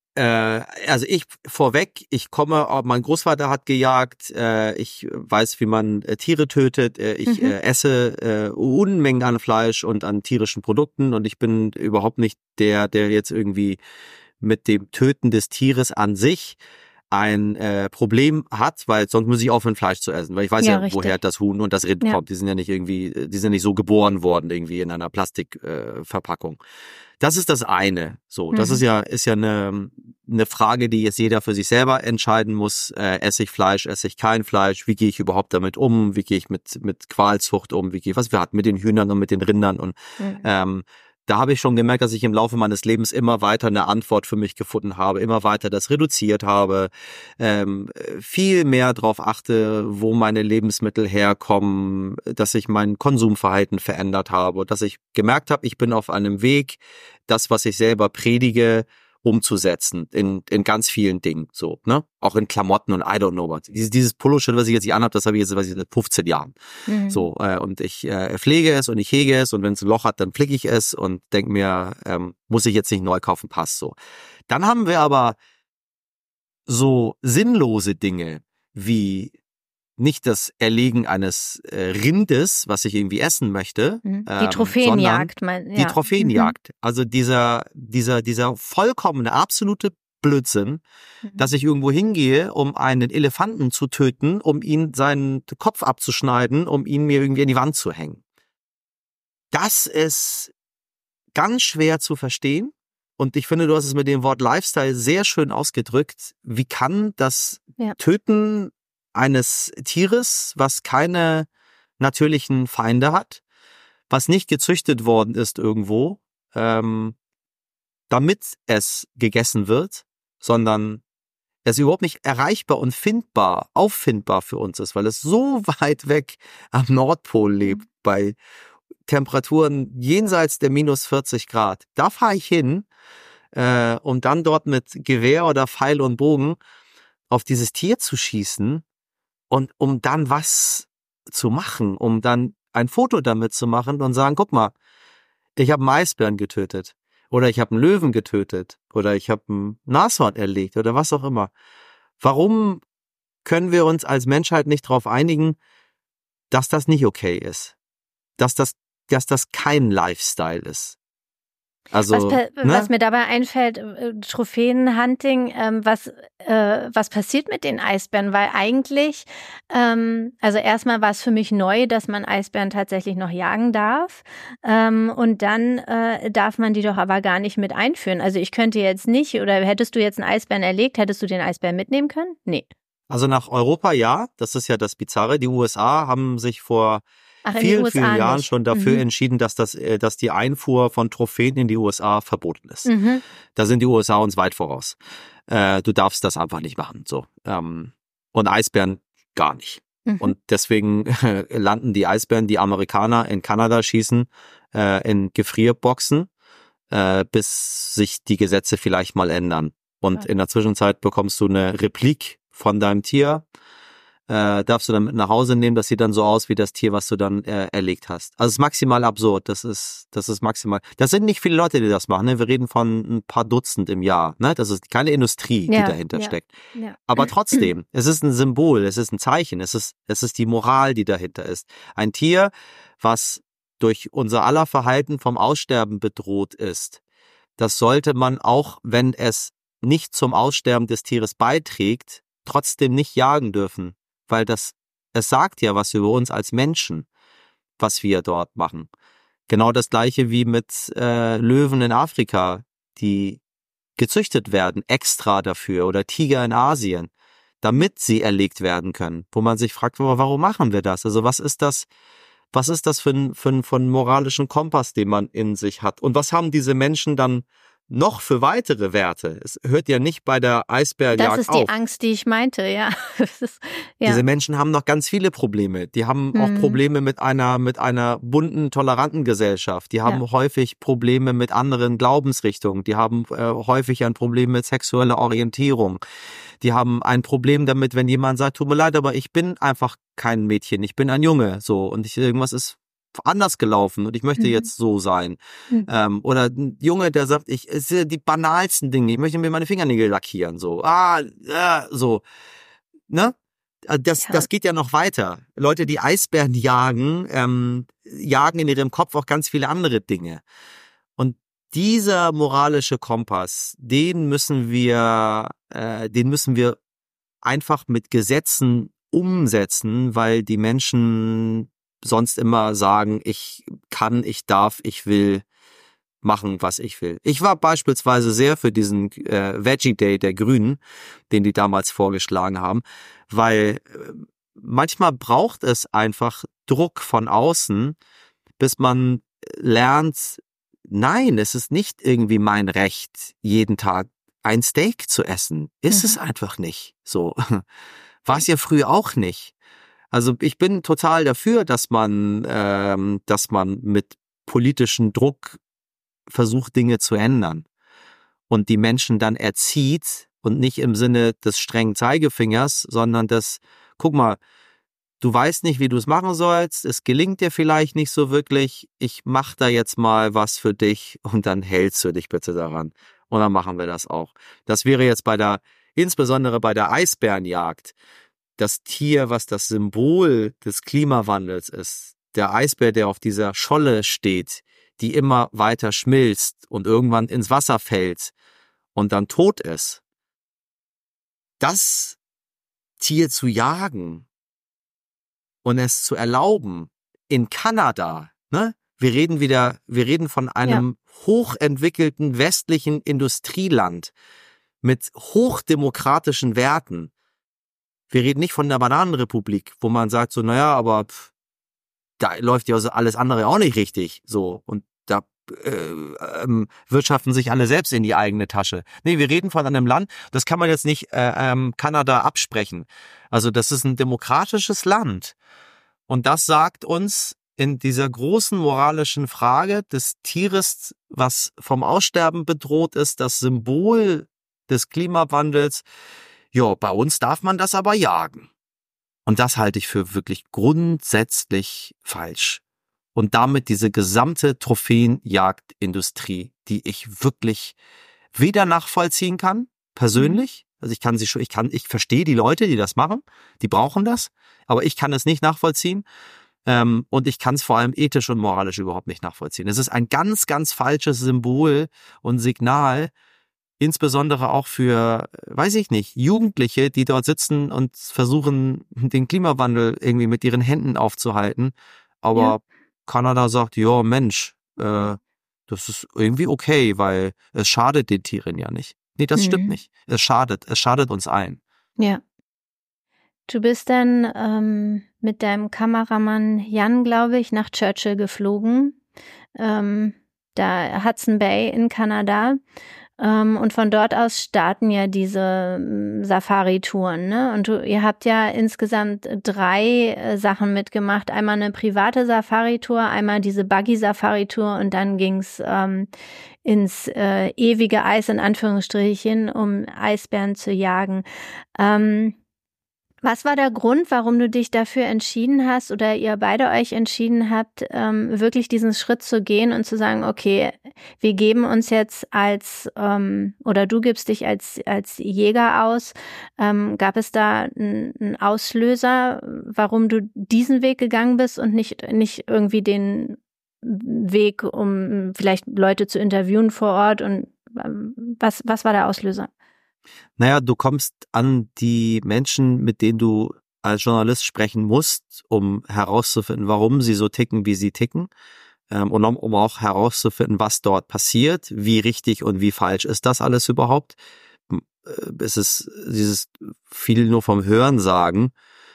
ich vorweg, mein Großvater hat gejagt, ich weiß, wie man Tiere tötet, ich esse Unmengen an Fleisch und an tierischen Produkten und ich bin überhaupt nicht der jetzt irgendwie mit dem Töten des Tieres an sich ein Problem hat, weil sonst muss ich aufhören, Fleisch zu essen, weil ich weiß woher das Huhn und das Rind kommt. Die sind ja nicht so geboren worden irgendwie in einer Plastikverpackung. Das ist das eine. So, das ist ja eine Frage, die jetzt jeder für sich selber entscheiden muss. Esse ich Fleisch, esse ich kein Fleisch? Wie gehe ich überhaupt damit um? Wie gehe ich mit Qualzucht um? Was wir hatten mit den Hühnern und mit den Rindern und da habe ich schon gemerkt, dass ich im Laufe meines Lebens immer weiter eine Antwort für mich gefunden habe, immer weiter das reduziert habe, viel mehr darauf achte, wo meine Lebensmittel herkommen, dass ich mein Konsumverhalten verändert habe, dass ich gemerkt habe, ich bin auf einem Weg, das, was ich selber predige, umzusetzen in ganz vielen Dingen, so, ne? Auch in Klamotten und I don't know what. Dieses Polo-Shirt, was ich jetzt nicht anhabe, das habe ich jetzt seit 15 Jahren. So, und ich pflege es und ich hege es und wenn es ein Loch hat, dann flicke ich es und denke mir, muss ich jetzt nicht neu kaufen, passt so. Dann haben wir aber so sinnlose Dinge wie nicht das Erlegen eines Rindes, was ich irgendwie essen möchte. Die Trophäenjagd, die Trophäenjagd. Also dieser vollkommene, absolute Blödsinn, dass ich irgendwo hingehe, um einen Elefanten zu töten, um ihn seinen Kopf abzuschneiden, um ihn mir irgendwie an die Wand zu hängen. Das ist ganz schwer zu verstehen. Und ich finde, du hast es mit dem Wort Lifestyle sehr schön ausgedrückt. Wie kann das Töten eines Tieres, was keine natürlichen Feinde hat, was nicht gezüchtet worden ist irgendwo, damit es gegessen wird, sondern es überhaupt nicht erreichbar und auffindbar für uns ist, weil es so weit weg am Nordpol lebt, bei Temperaturen jenseits der minus 40 Grad. Da fahre ich hin, um dann dort mit Gewehr oder Pfeil und Bogen auf dieses Tier zu schießen und um dann was zu machen, um dann ein Foto damit zu machen und sagen, guck mal, ich habe einen Eisbären getötet oder ich habe einen Löwen getötet oder ich habe ein Nashorn erlegt oder was auch immer. Warum können wir uns als Menschheit nicht darauf einigen, dass das nicht okay ist? Dass das kein Lifestyle ist? Also, was mir dabei einfällt, Trophäenhunting, was passiert mit den Eisbären? Weil eigentlich, also erstmal war es für mich neu, dass man Eisbären tatsächlich noch jagen darf. Und dann darf man die doch aber gar nicht mit einführen. Also ich könnte jetzt nicht, oder hättest du jetzt einen Eisbären erlegt, hättest du den Eisbären mitnehmen können? Nee. Also nach Europa ja, das ist ja das Bizarre. Die USA haben sich vor vielen Jahren schon dafür entschieden, dass die Einfuhr von Trophäen in die USA verboten ist. Da sind die USA uns weit voraus. Du darfst das einfach nicht machen. So. Und Eisbären gar nicht. Und deswegen landen die Eisbären, die Amerikaner in Kanada schießen, in Gefrierboxen, bis sich die Gesetze vielleicht mal ändern. Und in der Zwischenzeit bekommst du eine Replik von deinem Tier, darfst du dann mit nach Hause nehmen, das sieht dann so aus wie das Tier, was du dann erlegt hast. Also es ist maximal absurd, das ist maximal. Das sind nicht viele Leute, die das machen, ne? Wir reden von ein paar Dutzend im Jahr, ne? Das ist keine Industrie, die dahinter steckt. Ja. Aber trotzdem, es ist ein Symbol, es ist ein Zeichen, es ist die Moral, die dahinter ist. Ein Tier, was durch unser aller Verhalten vom Aussterben bedroht ist, das sollte man auch, wenn es nicht zum Aussterben des Tieres beiträgt, trotzdem nicht jagen dürfen. Weil es sagt ja was über uns als Menschen, was wir dort machen. Genau das Gleiche wie mit Löwen in Afrika, die gezüchtet werden, extra dafür, oder Tiger in Asien, damit sie erlegt werden können. Wo man sich fragt, warum machen wir das? Also was ist das für ein moralischen Kompass, den man in sich hat? Und was haben diese Menschen dann noch für weitere Werte. Es hört ja nicht bei der Eisbärenjagd auf. Das ist die Angst, die ich meinte, ja. Diese Menschen haben noch ganz viele Probleme. Die haben auch Probleme mit einer bunten, toleranten Gesellschaft. Die haben häufig Probleme mit anderen Glaubensrichtungen. Die haben häufig ein Problem mit sexueller Orientierung. Die haben ein Problem damit, wenn jemand sagt, tut mir leid, aber ich bin einfach kein Mädchen, ich bin ein Junge, so, und irgendwas ist anders gelaufen und ich möchte jetzt so sein. Oder ein Junge, der sagt, es sind die banalsten Dinge, ich möchte mir meine Fingernägel lackieren, so. So. Ne? Das geht ja noch weiter. Leute, die Eisbären jagen, jagen in ihrem Kopf auch ganz viele andere Dinge. Und dieser moralische Kompass, den müssen wir einfach mit Gesetzen umsetzen, weil die Menschen sonst immer sagen, ich kann, ich darf, ich will machen, was ich will. Ich war beispielsweise sehr für diesen Veggie Day der Grünen, den die damals vorgeschlagen haben, weil manchmal braucht es einfach Druck von außen, bis man lernt, nein, es ist nicht irgendwie mein Recht, jeden Tag ein Steak zu essen. Ist es einfach nicht. So. War es ja früher auch nicht. Also ich bin total dafür, dass man mit politischem Druck versucht, Dinge zu ändern und die Menschen dann erzieht und nicht im Sinne des strengen Zeigefingers, sondern guck mal, du weißt nicht, wie du es machen sollst, es gelingt dir vielleicht nicht so wirklich, ich mach da jetzt mal was für dich und dann hältst du dich bitte daran. Und dann machen wir das auch. Das wäre jetzt insbesondere bei der Eisbärenjagd, das Tier, was das Symbol des Klimawandels ist, der Eisbär, der auf dieser Scholle steht, die immer weiter schmilzt und irgendwann ins Wasser fällt und dann tot ist. Das Tier zu jagen und es zu erlauben in Kanada, ne? Wir reden von einem hochentwickelten westlichen Industrieland mit hochdemokratischen Werten. Wir reden nicht von der Bananenrepublik, wo man sagt so, naja, aber da läuft ja alles andere auch nicht richtig, so, und da wirtschaften sich alle selbst in die eigene Tasche. Nee, wir reden von einem Land, das kann man jetzt nicht Kanada absprechen. Also das ist ein demokratisches Land. Und das sagt uns in dieser großen moralischen Frage des Tieres, was vom Aussterben bedroht ist, das Symbol des Klimawandels, ja, bei uns darf man das aber jagen. Und das halte ich für wirklich grundsätzlich falsch. Und damit diese gesamte Trophäenjagdindustrie, die ich wirklich weder nachvollziehen kann, persönlich, also ich verstehe die Leute, die das machen, die brauchen das, aber ich kann es nicht nachvollziehen. Und ich kann es vor allem ethisch und moralisch überhaupt nicht nachvollziehen. Es ist ein ganz, ganz falsches Symbol und Signal, insbesondere auch für, weiß ich nicht, Jugendliche, die dort sitzen und versuchen, den Klimawandel irgendwie mit ihren Händen aufzuhalten. Aber Kanada sagt, ja Mensch, das ist irgendwie okay, weil es schadet den Tieren ja nicht. Nee, das stimmt nicht. Es schadet uns allen. Ja. Du bist dann mit deinem Kameramann Jan, glaube ich, nach Churchill geflogen, da Hudson Bay in Kanada. Und von dort aus starten ja diese Safari-Touren, ne? Und ihr habt ja insgesamt 3 Sachen mitgemacht. Einmal eine private Safari-Tour, einmal diese Buggy-Safari-Tour und dann ging's ins ewige Eis, in Anführungsstrichen, um Eisbären zu jagen. Was war der Grund, warum du dich dafür entschieden hast oder ihr beide euch entschieden habt, wirklich diesen Schritt zu gehen und zu sagen, okay, wir geben uns jetzt oder du gibst dich als Jäger aus. Gab es da einen Auslöser, warum du diesen Weg gegangen bist und nicht irgendwie den Weg, um vielleicht Leute zu interviewen vor Ort? Und was war der Auslöser? Naja, du kommst an die Menschen, mit denen du als Journalist sprechen musst, um herauszufinden, warum sie so ticken, wie sie ticken, und um auch herauszufinden, was dort passiert, wie richtig und wie falsch ist das alles überhaupt. Es ist dieses viel nur vom Hören sagen,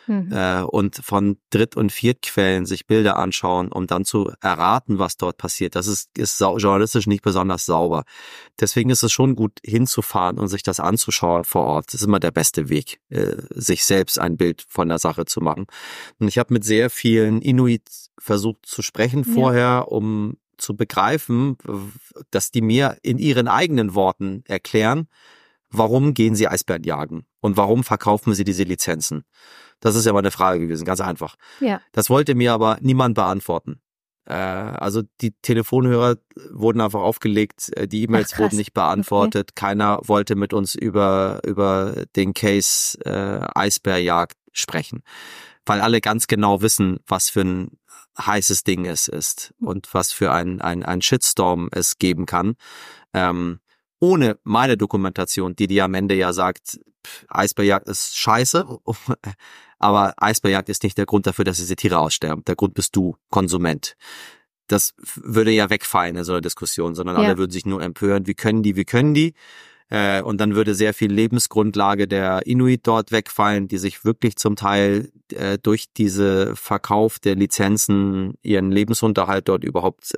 und von Dritt- und Viertquellen sich Bilder anschauen, um dann zu erraten, was dort passiert. Das ist journalistisch nicht besonders sauber. Deswegen ist es schon gut, hinzufahren und sich das anzuschauen vor Ort. Das ist immer der beste Weg, sich selbst ein Bild von der Sache zu machen. Und ich habe mit sehr vielen Inuit versucht zu sprechen vorher, um zu begreifen, dass die mir in ihren eigenen Worten erklären, warum gehen sie Eisbären jagen und warum verkaufen sie diese Lizenzen. Das ist ja mal eine Frage gewesen, ganz einfach. Ja. Das wollte mir aber niemand beantworten. Also die Telefonhörer wurden einfach aufgelegt, die E-Mails wurden nicht beantwortet, keiner wollte mit uns über den Case Eisbärjagd sprechen, weil alle ganz genau wissen, was für ein heißes Ding es ist und was für ein Shitstorm es geben kann. Ohne meine Dokumentation, die am Ende ja sagt, Eisbärjagd ist scheiße, aber Eisbärjagd ist nicht der Grund dafür, dass diese Tiere aussterben. Der Grund bist du, Konsument. Das würde ja wegfallen in so einer Diskussion, sondern alle würden sich nur empören, wie können die? Und dann würde sehr viel Lebensgrundlage der Inuit dort wegfallen, die sich wirklich zum Teil durch diese Verkauf der Lizenzen ihren Lebensunterhalt dort überhaupt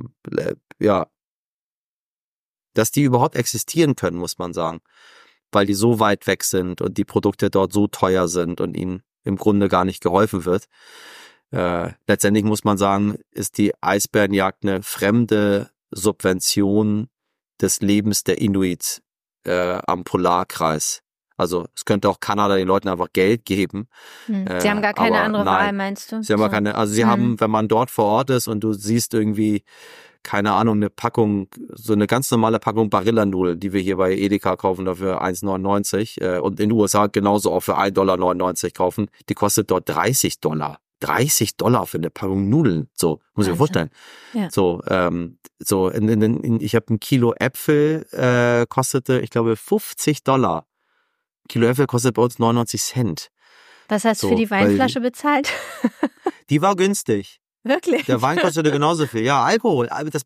dass die überhaupt existieren können, muss man sagen, weil die so weit weg sind und die Produkte dort so teuer sind und ihnen im Grunde gar nicht geholfen wird. Letztendlich muss man sagen, ist die Eisbärenjagd eine fremde Subvention des Lebens der Inuit am Polarkreis. Also es könnte auch Kanada den Leuten einfach Geld geben. Sie haben gar keine andere Wahl, meinst du? Sie haben keine, also sie haben, wenn man dort vor Ort ist und du siehst irgendwie, keine Ahnung, eine Packung, so eine ganz normale Packung Barilla-Nudeln, die wir hier bei Edeka kaufen, dafür 1,99 und in den USA genauso auch für $1,99 kaufen, die kostet dort $30. $30 für eine Packung Nudeln, so, muss ich mir vorstellen. Ja. So, ich habe ein Kilo Äpfel, kostete, ich glaube, $50. Kilo Äpfel kostet bei uns 99 Cent. Was hast du für die Weinflasche bezahlt? Die war günstig. Wirklich? Der Wein kostete genauso viel. Ja, Alkohol.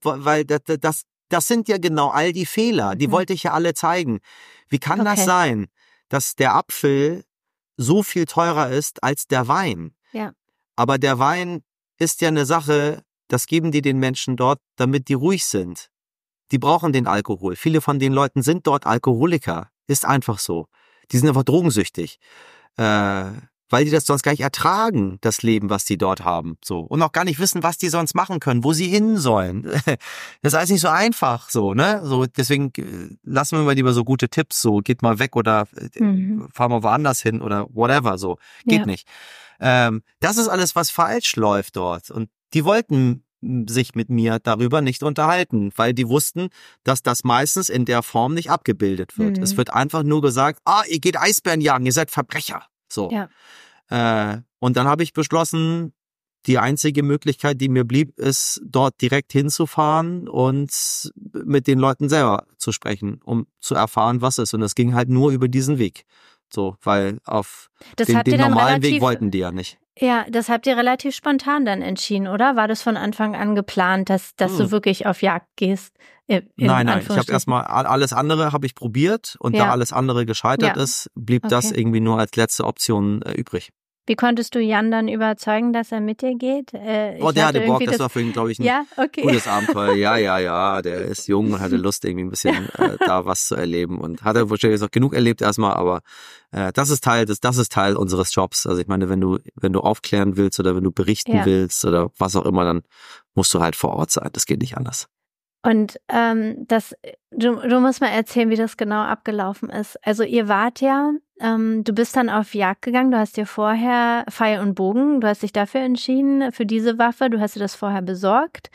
Das sind ja genau all die Fehler. Die wollte ich ja alle zeigen. Wie kann das sein, dass der Apfel so viel teurer ist als der Wein? Ja. Aber der Wein ist ja eine Sache, das geben die den Menschen dort, damit die ruhig sind. Die brauchen den Alkohol. Viele von den Leuten sind dort Alkoholiker. Ist einfach so. Die sind einfach drogensüchtig. Weil die das sonst gar nicht ertragen, das Leben, was die dort haben, so. Und auch gar nicht wissen, was die sonst machen können, wo sie hin sollen. Das ist alles nicht so einfach, so, ne? So, deswegen lassen wir mal lieber so gute Tipps, so, geht mal weg oder fahren wir woanders hin oder whatever, so. Geht nicht. Das ist alles, was falsch läuft dort. Und die wollten sich mit mir darüber nicht unterhalten, weil die wussten, dass das meistens in der Form nicht abgebildet wird. Es wird einfach nur gesagt, ihr geht Eisbären jagen, ihr seid Verbrecher. So. Ja. Und dann habe ich beschlossen, die einzige Möglichkeit, die mir blieb, ist, dort direkt hinzufahren und mit den Leuten selber zu sprechen, um zu erfahren, was ist. Und das ging halt nur über diesen Weg. So, weil auf den normalen Weg wollten die ja nicht. Ja, das habt ihr relativ spontan dann entschieden, oder? War das von Anfang an geplant, dass du wirklich auf Jagd gehst? Nein, ich habe erstmal alles andere habe ich probiert und da alles andere gescheitert ist, blieb das irgendwie nur als letzte Option übrig. Wie konntest du Jan dann überzeugen, dass er mit dir geht? Der hatte Bock, das war für ihn, glaube ich, ein gutes Abenteuer. Ja, der ist jung und hatte Lust, irgendwie ein bisschen da was zu erleben und hat er wahrscheinlich auch genug erlebt erstmal, aber das ist Teil unseres Jobs. Also ich meine, wenn du aufklären willst oder wenn du berichten willst oder was auch immer, dann musst du halt vor Ort sein. Das geht nicht anders. Und du musst mal erzählen, wie das genau abgelaufen ist. Also ihr wart du bist dann auf Jagd gegangen, du hast dir vorher Pfeil und Bogen, du hast dich dafür entschieden, für diese Waffe, du hast dir das vorher besorgt.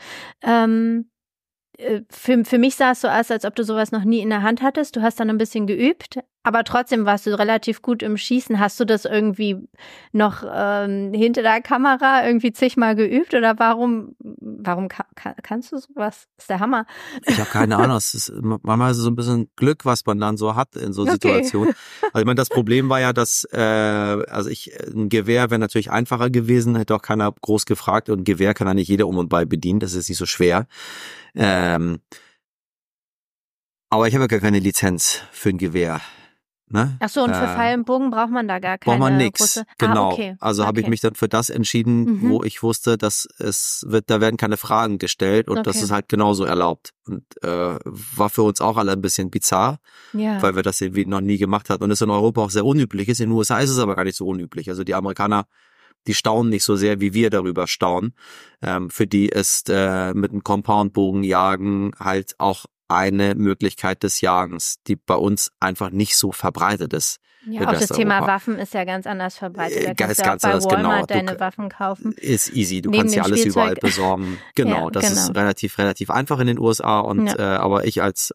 Für mich sah es so aus, als ob du sowas noch nie in der Hand hattest. Du hast dann ein bisschen geübt, aber trotzdem warst du relativ gut im Schießen. Hast du das irgendwie noch hinter der Kamera irgendwie zigmal geübt oder warum kannst du sowas? Das ist der Hammer. Ich habe keine Ahnung. Es ist manchmal so ein bisschen Glück, was man dann so hat in so Situationen. Also ich meine, das Problem war ja, dass ein Gewehr wäre natürlich einfacher gewesen, hätte auch keiner groß gefragt und ein Gewehr kann eigentlich jeder um und bei bedienen. Das ist nicht so schwer. Aber ich habe ja gar keine Lizenz für ein Gewehr. Ne? Ach so, und für Pfeil und Bogen braucht man da gar keine braucht man nix, große... genau. Okay. Also habe ich mich dann für das entschieden, wo ich wusste, dass da werden keine Fragen gestellt und das ist halt genauso erlaubt. Und war für uns auch alle ein bisschen bizarr, weil wir das irgendwie noch nie gemacht hatten und es in Europa auch sehr unüblich ist. In den USA ist es aber gar nicht so unüblich. Also die Amerikaner, die staunen nicht so sehr, wie wir darüber staunen. Für die ist mit einem Compound-Bogen jagen halt auch eine Möglichkeit des Jagens, die bei uns einfach nicht so verbreitet ist. Ja, auch das Thema Waffen ist ja ganz anders verbreitet. Da kannst du auch bei Walmart deine Waffen kaufen. Ist easy, du kannst ja alles überall besorgen. Genau, das ist relativ einfach in den USA und aber ich als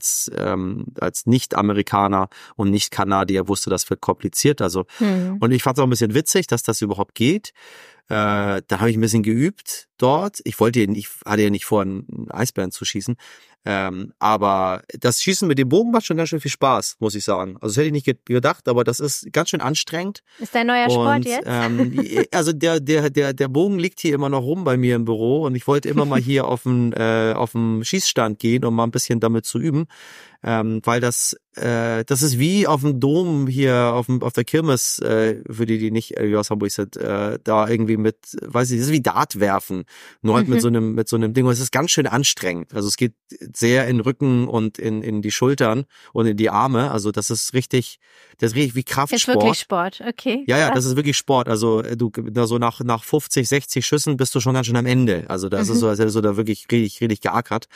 Nicht-Amerikaner und Nicht-Kanadier wusste, das wird kompliziert. Also und ich fand es auch ein bisschen witzig, dass das überhaupt geht. Da habe ich ein bisschen geübt dort. Ich hatte ja nicht vor, einen Eisbären zu schießen. Aber das Schießen mit dem Bogen macht schon ganz schön viel Spaß, muss ich sagen. Also das hätte ich nicht gedacht, aber das ist ganz schön anstrengend. Ist dein neuer Sport jetzt? Also der Bogen liegt hier immer noch rum bei mir im Büro und ich wollte immer mal hier auf dem Schießstand gehen, um mal ein bisschen damit zu üben. Weil das ist wie auf dem Dom hier auf der Kirmes, für die nicht aus Hamburg sind, da irgendwie mit, weiß ich, das ist wie Dart werfen, nur halt mit so einem Ding. Und es ist ganz schön anstrengend. Also es geht sehr in den Rücken und in die Schultern und in die Arme. Also das ist richtig wie Kraftsport. Ist wirklich Sport, okay. Ja, das ist wirklich Sport. Also du da so nach 50, 60 Schüssen bist du schon ganz schön am Ende. Also das ist so, als hättest du da wirklich richtig geackert.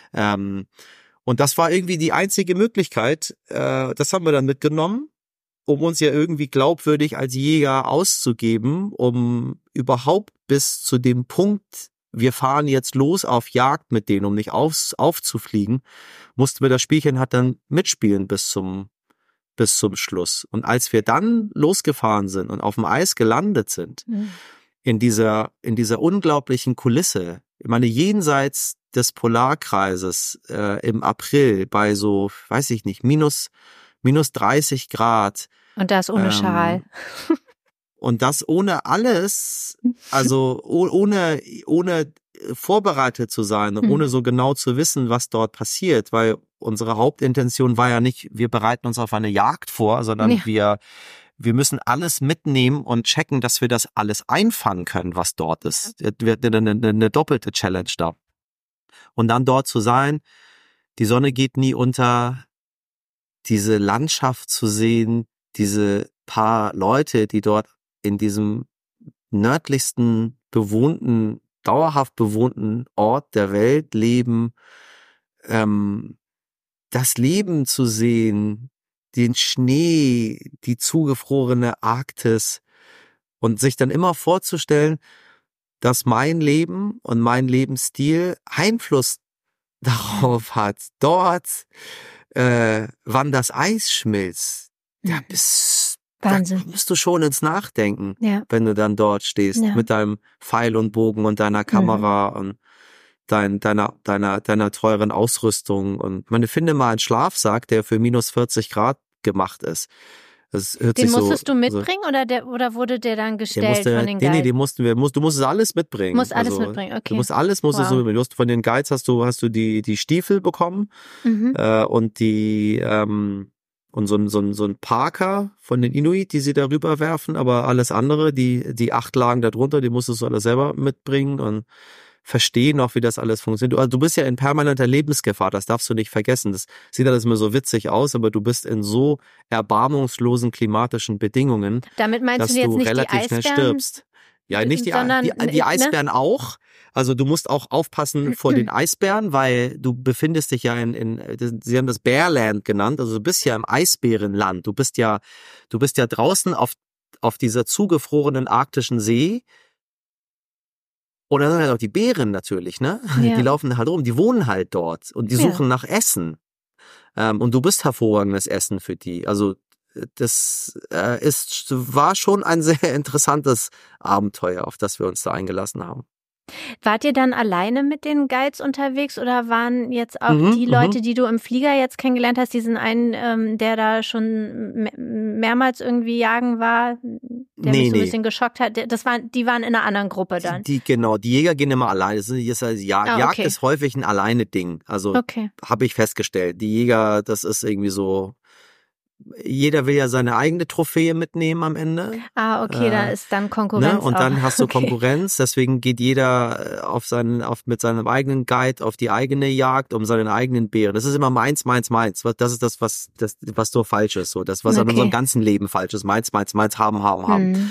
Und das war irgendwie die einzige Möglichkeit, das haben wir dann mitgenommen, um uns ja irgendwie glaubwürdig als Jäger auszugeben, um überhaupt bis zu dem Punkt, wir fahren jetzt los auf Jagd mit denen, um nicht aufzufliegen, mussten wir das Spielchen halt dann mitspielen bis zum Schluss. Und als wir dann losgefahren sind und auf dem Eis gelandet sind, in dieser unglaublichen Kulisse, ich meine, jenseits des Polarkreises im April bei so, weiß ich nicht, minus 30 Grad. Und das ohne Schal. Und das ohne alles, also ohne vorbereitet zu sein und ohne so genau zu wissen, was dort passiert, weil unsere Hauptintention war ja nicht, wir bereiten uns auf eine Jagd vor, sondern wir müssen alles mitnehmen und checken, dass wir das alles einfangen können, was dort ist. Es wird eine doppelte Challenge da. Und dann dort zu sein, die Sonne geht nie unter, diese Landschaft zu sehen, diese paar Leute, die dort in diesem nördlichsten dauerhaft bewohnten Ort der Welt leben, das Leben zu sehen, den Schnee, die zugefrorene Arktis und sich dann immer vorzustellen, dass mein Leben und mein Lebensstil Einfluss darauf hat. Dort, wann das Eis schmilzt, da musst du schon ins Nachdenken, wenn du dann dort stehst mit deinem Pfeil und Bogen und deiner Kamera und deiner teuren Ausrüstung. Und finde mal einen Schlafsack, der für minus 40 Grad gemacht ist. Das hört den sich musstest du mitbringen oder wurde der dann gestellt von den Guides? Nee, du musst es alles mitbringen. Musst alles mitbringen, okay. Du musst alles mitbringen. Du hast von den Guides hast du die Stiefel bekommen und die und so ein Parker von den Inuit, die sie darüber werfen, aber alles andere, die 8 Lagen darunter, die musstest du alles selber mitbringen und verstehen auch, wie das alles funktioniert. Du bist ja in permanenter Lebensgefahr, das darfst du nicht vergessen. Das sieht alles immer so witzig aus, aber du bist in so erbarmungslosen klimatischen Bedingungen, damit meinst dass du jetzt nicht relativ die schnell Eisbären, stirbst. Ja, nicht die Eisbären auch. Also du musst auch aufpassen vor den Eisbären, weil du befindest dich ja sie haben das Bearland genannt, also du bist ja im Eisbärenland. Du bist ja draußen auf dieser zugefrorenen arktischen See. Oder dann halt auch die Bären natürlich, ne? Ja. Die laufen halt rum, die wohnen halt dort und die suchen nach Essen. Und du bist hervorragendes Essen für die. Also das war schon ein sehr interessantes Abenteuer, auf das wir uns da eingelassen haben. Wart ihr dann alleine mit den Guides unterwegs oder waren jetzt auch die Leute, die du im Flieger jetzt kennengelernt hast, diesen einen, der da schon mehrmals irgendwie jagen war, der mich so ein bisschen geschockt hat, die waren in einer anderen Gruppe dann? Die Jäger gehen immer alleine. Jagd ist häufig ein Alleine-Ding. Also habe ich festgestellt. Die Jäger, das ist irgendwie so, jeder will ja seine eigene Trophäe mitnehmen am Ende. Ah, okay, da ist dann Konkurrenz. Ne? Und dann hast du okay. Konkurrenz, deswegen geht jeder mit seinem eigenen Guide auf die eigene Jagd um seinen eigenen Bären. Das ist immer meins. Das ist das, was so falsch ist. So, das, was an unserem ganzen Leben falsch ist. Meins, haben.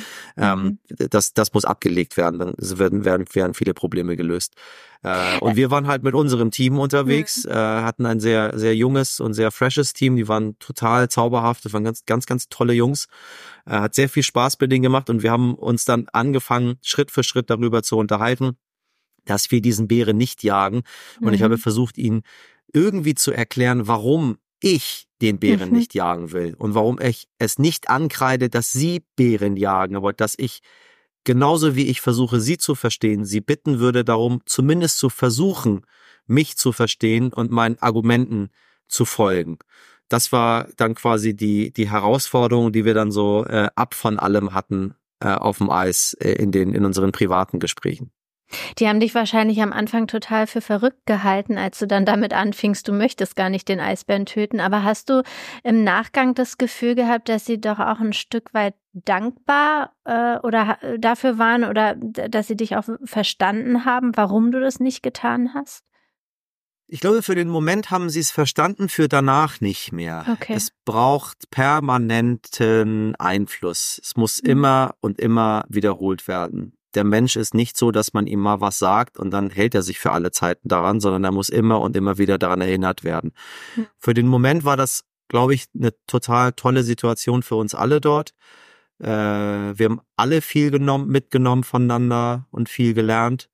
Das muss abgelegt werden. Dann werden viele Probleme gelöst. Und wir waren halt mit unserem Team unterwegs, hatten ein sehr, sehr junges und sehr freshes Team. Die waren total zauberhaft. Das waren ganz tolle Jungs. Hat sehr viel Spaß mit denen gemacht und wir haben uns dann angefangen, Schritt für Schritt darüber zu unterhalten, dass wir diesen Bären nicht jagen. Und ich habe versucht, ihnen irgendwie zu erklären, warum ich den Bären nicht jagen will und warum ich es nicht ankreide, dass sie Bären jagen, aber dass ich genauso wie ich versuche, sie zu verstehen, sie bitten würde darum, zumindest zu versuchen, mich zu verstehen und meinen Argumenten zu folgen. Das war dann quasi die Herausforderung, die wir dann so ab von allem hatten auf dem Eis in unseren privaten Gesprächen. Die haben dich wahrscheinlich am Anfang total für verrückt gehalten, als du dann damit anfingst, du möchtest gar nicht den Eisbären töten. Aber hast du im Nachgang das Gefühl gehabt, dass sie doch auch ein Stück weit dankbar oder dafür waren oder dass sie dich auch verstanden haben, warum du das nicht getan hast? Ich glaube, für den Moment haben sie es verstanden, für danach nicht mehr. Okay. Es braucht permanenten Einfluss. Es muss immer und immer wiederholt werden. Der Mensch ist nicht so, dass man ihm mal was sagt und dann hält er sich für alle Zeiten daran, sondern er muss immer und immer wieder daran erinnert werden. Für den Moment war das, glaube ich, eine total tolle Situation für uns alle dort. Wir haben alle viel mitgenommen voneinander und viel gelernt.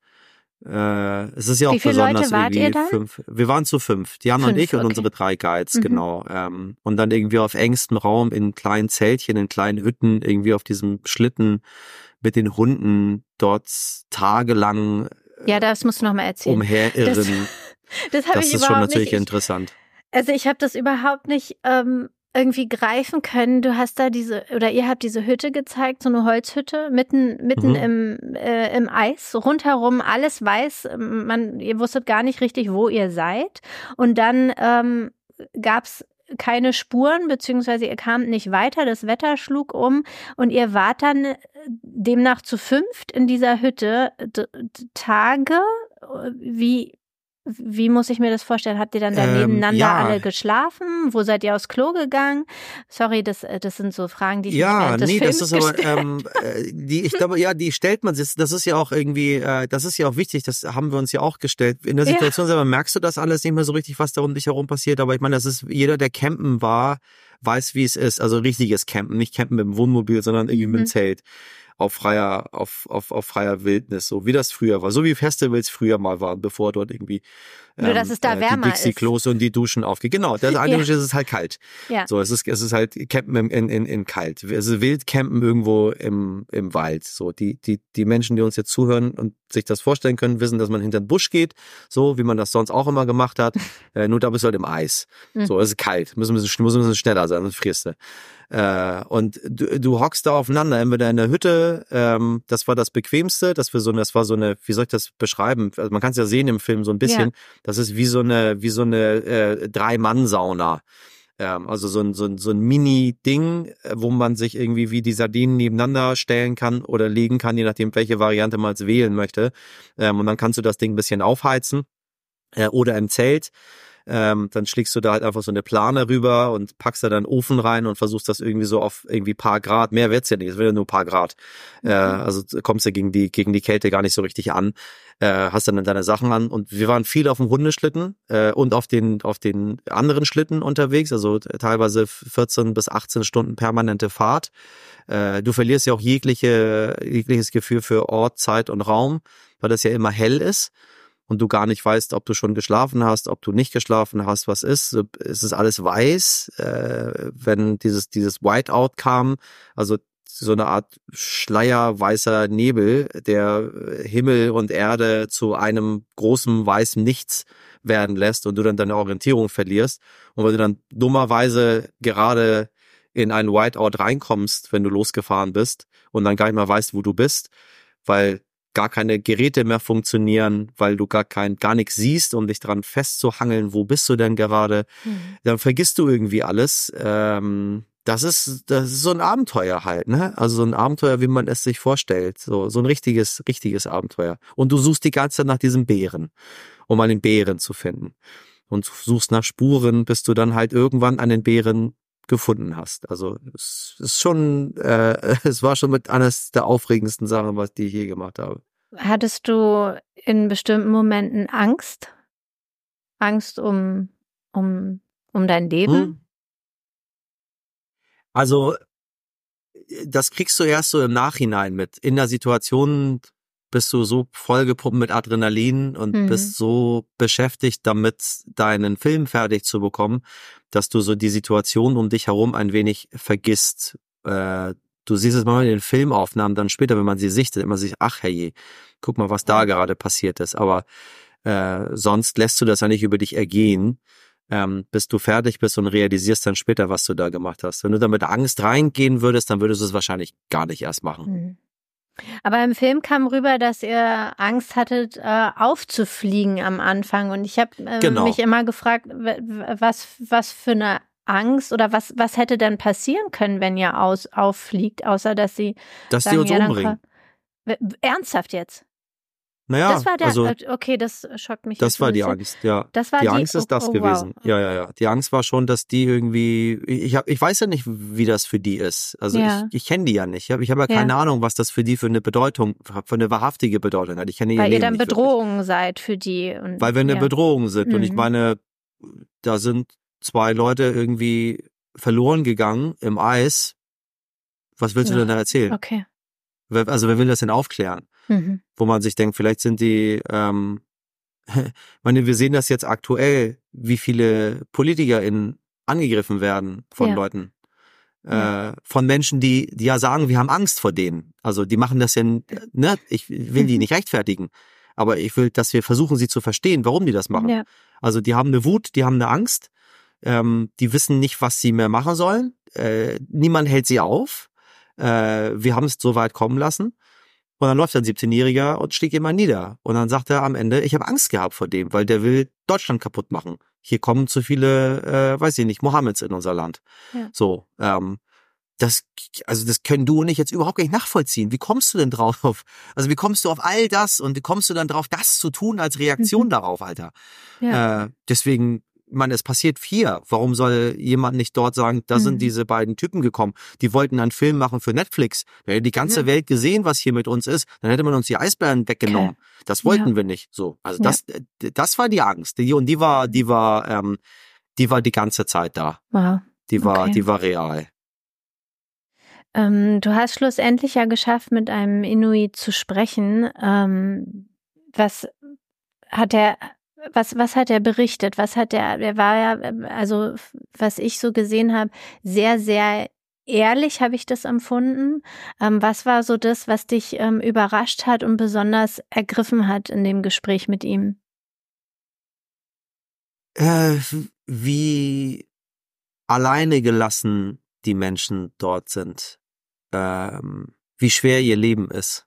Es ist ja auch wie viele besonders Leute wart ihr da? 5. Wir waren zu 5. Diana und ich und unsere 3 Guides, genau. Und dann irgendwie auf engstem Raum in kleinen Zeltchen, in kleinen Hütten, irgendwie auf diesem Schlitten mit den Hunden dort tagelang ja, das musst du noch mal erzählen. Umherirren. Das ist schon natürlich interessant. Also ich habe das überhaupt nicht irgendwie greifen können. Du hast da ihr habt diese Hütte gezeigt, so eine Holzhütte, mitten im Eis, rundherum alles weiß. Ihr wusstet gar nicht richtig, wo ihr seid. Und dann gab's keine Spuren, beziehungsweise ihr kamt nicht weiter, das Wetter schlug um und ihr wart dann demnach zu 5 in dieser Hütte Tage. Wie muss ich mir das vorstellen? Habt ihr dann da nebeneinander alle geschlafen? Wo seid ihr aufs Klo gegangen? Sorry, das sind so Fragen, die ich während des Films das ist aber, ich glaube, ja, die stellt man sich, das ist ja auch irgendwie, das ist ja auch wichtig, das haben wir uns ja auch gestellt. In der Situation selber merkst du das alles nicht mehr so richtig, was da um dich herum passiert, aber ich meine, das ist, jeder, der campen war, weiß, wie es ist, also richtiges Campen, nicht Campen mit dem Wohnmobil, sondern irgendwie mit dem Zelt. Auf freier Wildnis, so wie das früher war, so wie Festivals früher mal waren, bevor dort irgendwie nur, dass es da wärmer die Dixie-Klos und die Duschen aufgehen. Genau, das eine ist es halt kalt. Ja. So, es ist halt Campen in kalt. Es ist Wildcampen irgendwo im Wald. So, die Menschen, die uns jetzt zuhören und sich das vorstellen können, wissen, dass man hinter den Busch geht, so wie man das sonst auch immer gemacht hat. Nur da bist du halt im Eis. So, es ist kalt. Muss ein bisschen schneller sein, sonst frierst du. Und du hockst da aufeinander, entweder in der Hütte, das war das Bequemste, das war so eine, wie soll ich das beschreiben? Also man kann es ja sehen im Film so ein bisschen, das ist wie so eine 3-Mann-Sauna. Also so ein Mini-Ding, wo man sich irgendwie wie die Sardinen nebeneinander stellen kann oder legen kann, je nachdem, welche Variante man jetzt wählen möchte. Und dann kannst du das Ding ein bisschen aufheizen oder im Zelt. Dann schlägst du da halt einfach so eine Plane rüber und packst da dann Ofen rein und versuchst das irgendwie so auf irgendwie paar Grad, mehr wird's ja nicht, es wird ja nur paar Grad. Also kommst du gegen die Kälte gar nicht so richtig an, hast dann deine Sachen an und wir waren viel auf dem Hundeschlitten und auf den anderen Schlitten unterwegs, also teilweise 14 bis 18 Stunden permanente Fahrt. Du verlierst ja auch jegliches Gefühl für Ort, Zeit und Raum, weil das ja immer hell ist. Und du gar nicht weißt, ob du schon geschlafen hast, ob du nicht geschlafen hast, was ist. Es ist alles weiß, wenn dieses Whiteout kam, also so eine Art Schleier weißer Nebel, der Himmel und Erde zu einem großen weißen Nichts werden lässt und du dann deine Orientierung verlierst. Und wenn du dann dummerweise gerade in einen Whiteout reinkommst, wenn du losgefahren bist und dann gar nicht mehr weißt, wo du bist, weil gar keine Geräte mehr funktionieren, weil du gar nichts siehst, um dich dran festzuhangeln, wo bist du denn gerade, dann vergisst du irgendwie alles. Das ist so ein Abenteuer halt, ne? Also so ein Abenteuer, wie man es sich vorstellt. So ein richtiges Abenteuer. Und du suchst die ganze Zeit nach diesem Bären, um einen Bären zu finden. Und suchst nach Spuren, bis du dann halt irgendwann einen Bären gefunden hast. Also es ist schon, es war schon mit eines der aufregendsten Sachen, die ich je gemacht habe. Hattest du in bestimmten Momenten Angst? Angst um dein Leben? Also das kriegst du erst so im Nachhinein mit. In der Situation bist du so vollgepumpt mit Adrenalin und bist so beschäftigt damit, deinen Film fertig zu bekommen, dass du so die Situation um dich herum ein wenig vergisst. Du siehst es mal in den Filmaufnahmen, dann später, wenn man sie sichtet, immer sich, ach herrje, guck mal, was da gerade passiert ist. Aber sonst lässt du das ja nicht über dich ergehen, bis du fertig bist und realisierst dann später, was du da gemacht hast. Wenn du da mit Angst reingehen würdest, dann würdest du es wahrscheinlich gar nicht erst machen. Aber im Film kam rüber, dass ihr Angst hattet, aufzufliegen am Anfang. Und ich habe mich immer gefragt, was für eine Angst oder was hätte denn passieren können, wenn ihr auffliegt, außer dass sie die uns umbringen. Ernsthaft jetzt? Naja, das war der, okay, das schockt mich. Das war die Angst, ja. Das war die Angst ist das gewesen. Wow. Ja. Die Angst war schon, dass die irgendwie, ich weiß ja nicht, wie das für die ist. Also ich kenne die ja nicht. Ich habe ja keine Ahnung, was das für die für eine Bedeutung, für eine wahrhaftige Bedeutung hat. Ich kenne Weil ihr dann Bedrohung seid für die. Und, weil wir eine Bedrohung sind. Und ich meine, da sind 2 Leute irgendwie verloren gegangen im Eis. Was willst du denn da erzählen? Okay. Also wer will das denn aufklären? Wo man sich denkt, vielleicht sind die, ich meine, wir sehen das jetzt aktuell, wie viele PolitikerInnen angegriffen werden von Leuten, von Menschen, die ja sagen, wir haben Angst vor denen. Also die machen das ja, ne, ich will die nicht rechtfertigen, aber ich will, dass wir versuchen, sie zu verstehen, warum die das machen. Ja. Also die haben eine Wut, die haben eine Angst, die wissen nicht, was sie mehr machen sollen, niemand hält sie auf, wir haben es so weit kommen lassen. Und dann läuft ein 17-Jähriger und schlägt jemand nieder. Und dann sagt er am Ende, ich habe Angst gehabt vor dem, weil der will Deutschland kaputt machen. Hier kommen zu viele, weiß ich nicht, Mohammeds in unser Land. Ja. So, das können du und ich jetzt überhaupt nicht nachvollziehen. Wie kommst du denn drauf? Also wie kommst du auf all das und wie kommst du dann drauf, das zu tun als Reaktion darauf, Alter? Ja. Deswegen, es passiert hier. Warum soll jemand nicht dort sagen, da sind diese beiden Typen gekommen, die wollten einen Film machen für Netflix. Da hätte die ganze Welt gesehen, was hier mit uns ist. Dann hätte man uns die Eisbären weggenommen. Okay. Das wollten wir nicht. So, also das war die Angst. Die war die ganze Zeit da. Wow. Die war real. Du hast schlussendlich ja geschafft, mit einem Inuit zu sprechen. Was hat er berichtet? Er war ja, also was ich so gesehen habe, sehr, sehr ehrlich habe ich das empfunden. Was war so das, was dich überrascht hat und besonders ergriffen hat in dem Gespräch mit ihm? Wie alleine gelassen die Menschen dort sind. Wie schwer ihr Leben ist.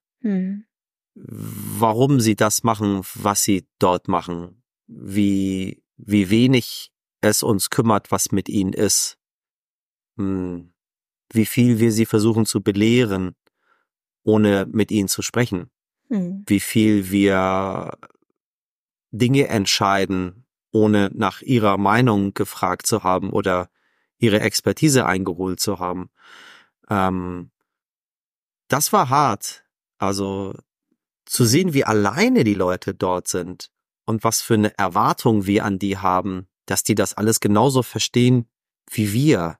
Warum sie das machen, was sie dort machen. Wie wenig es uns kümmert, was mit ihnen ist. Wie viel wir sie versuchen zu belehren, ohne mit ihnen zu sprechen. Wie viel wir Dinge entscheiden, ohne nach ihrer Meinung gefragt zu haben oder ihre Expertise eingeholt zu haben. Das war hart. Also zu sehen, wie alleine die Leute dort sind und was für eine Erwartung wir an die haben, dass die das alles genauso verstehen wie wir.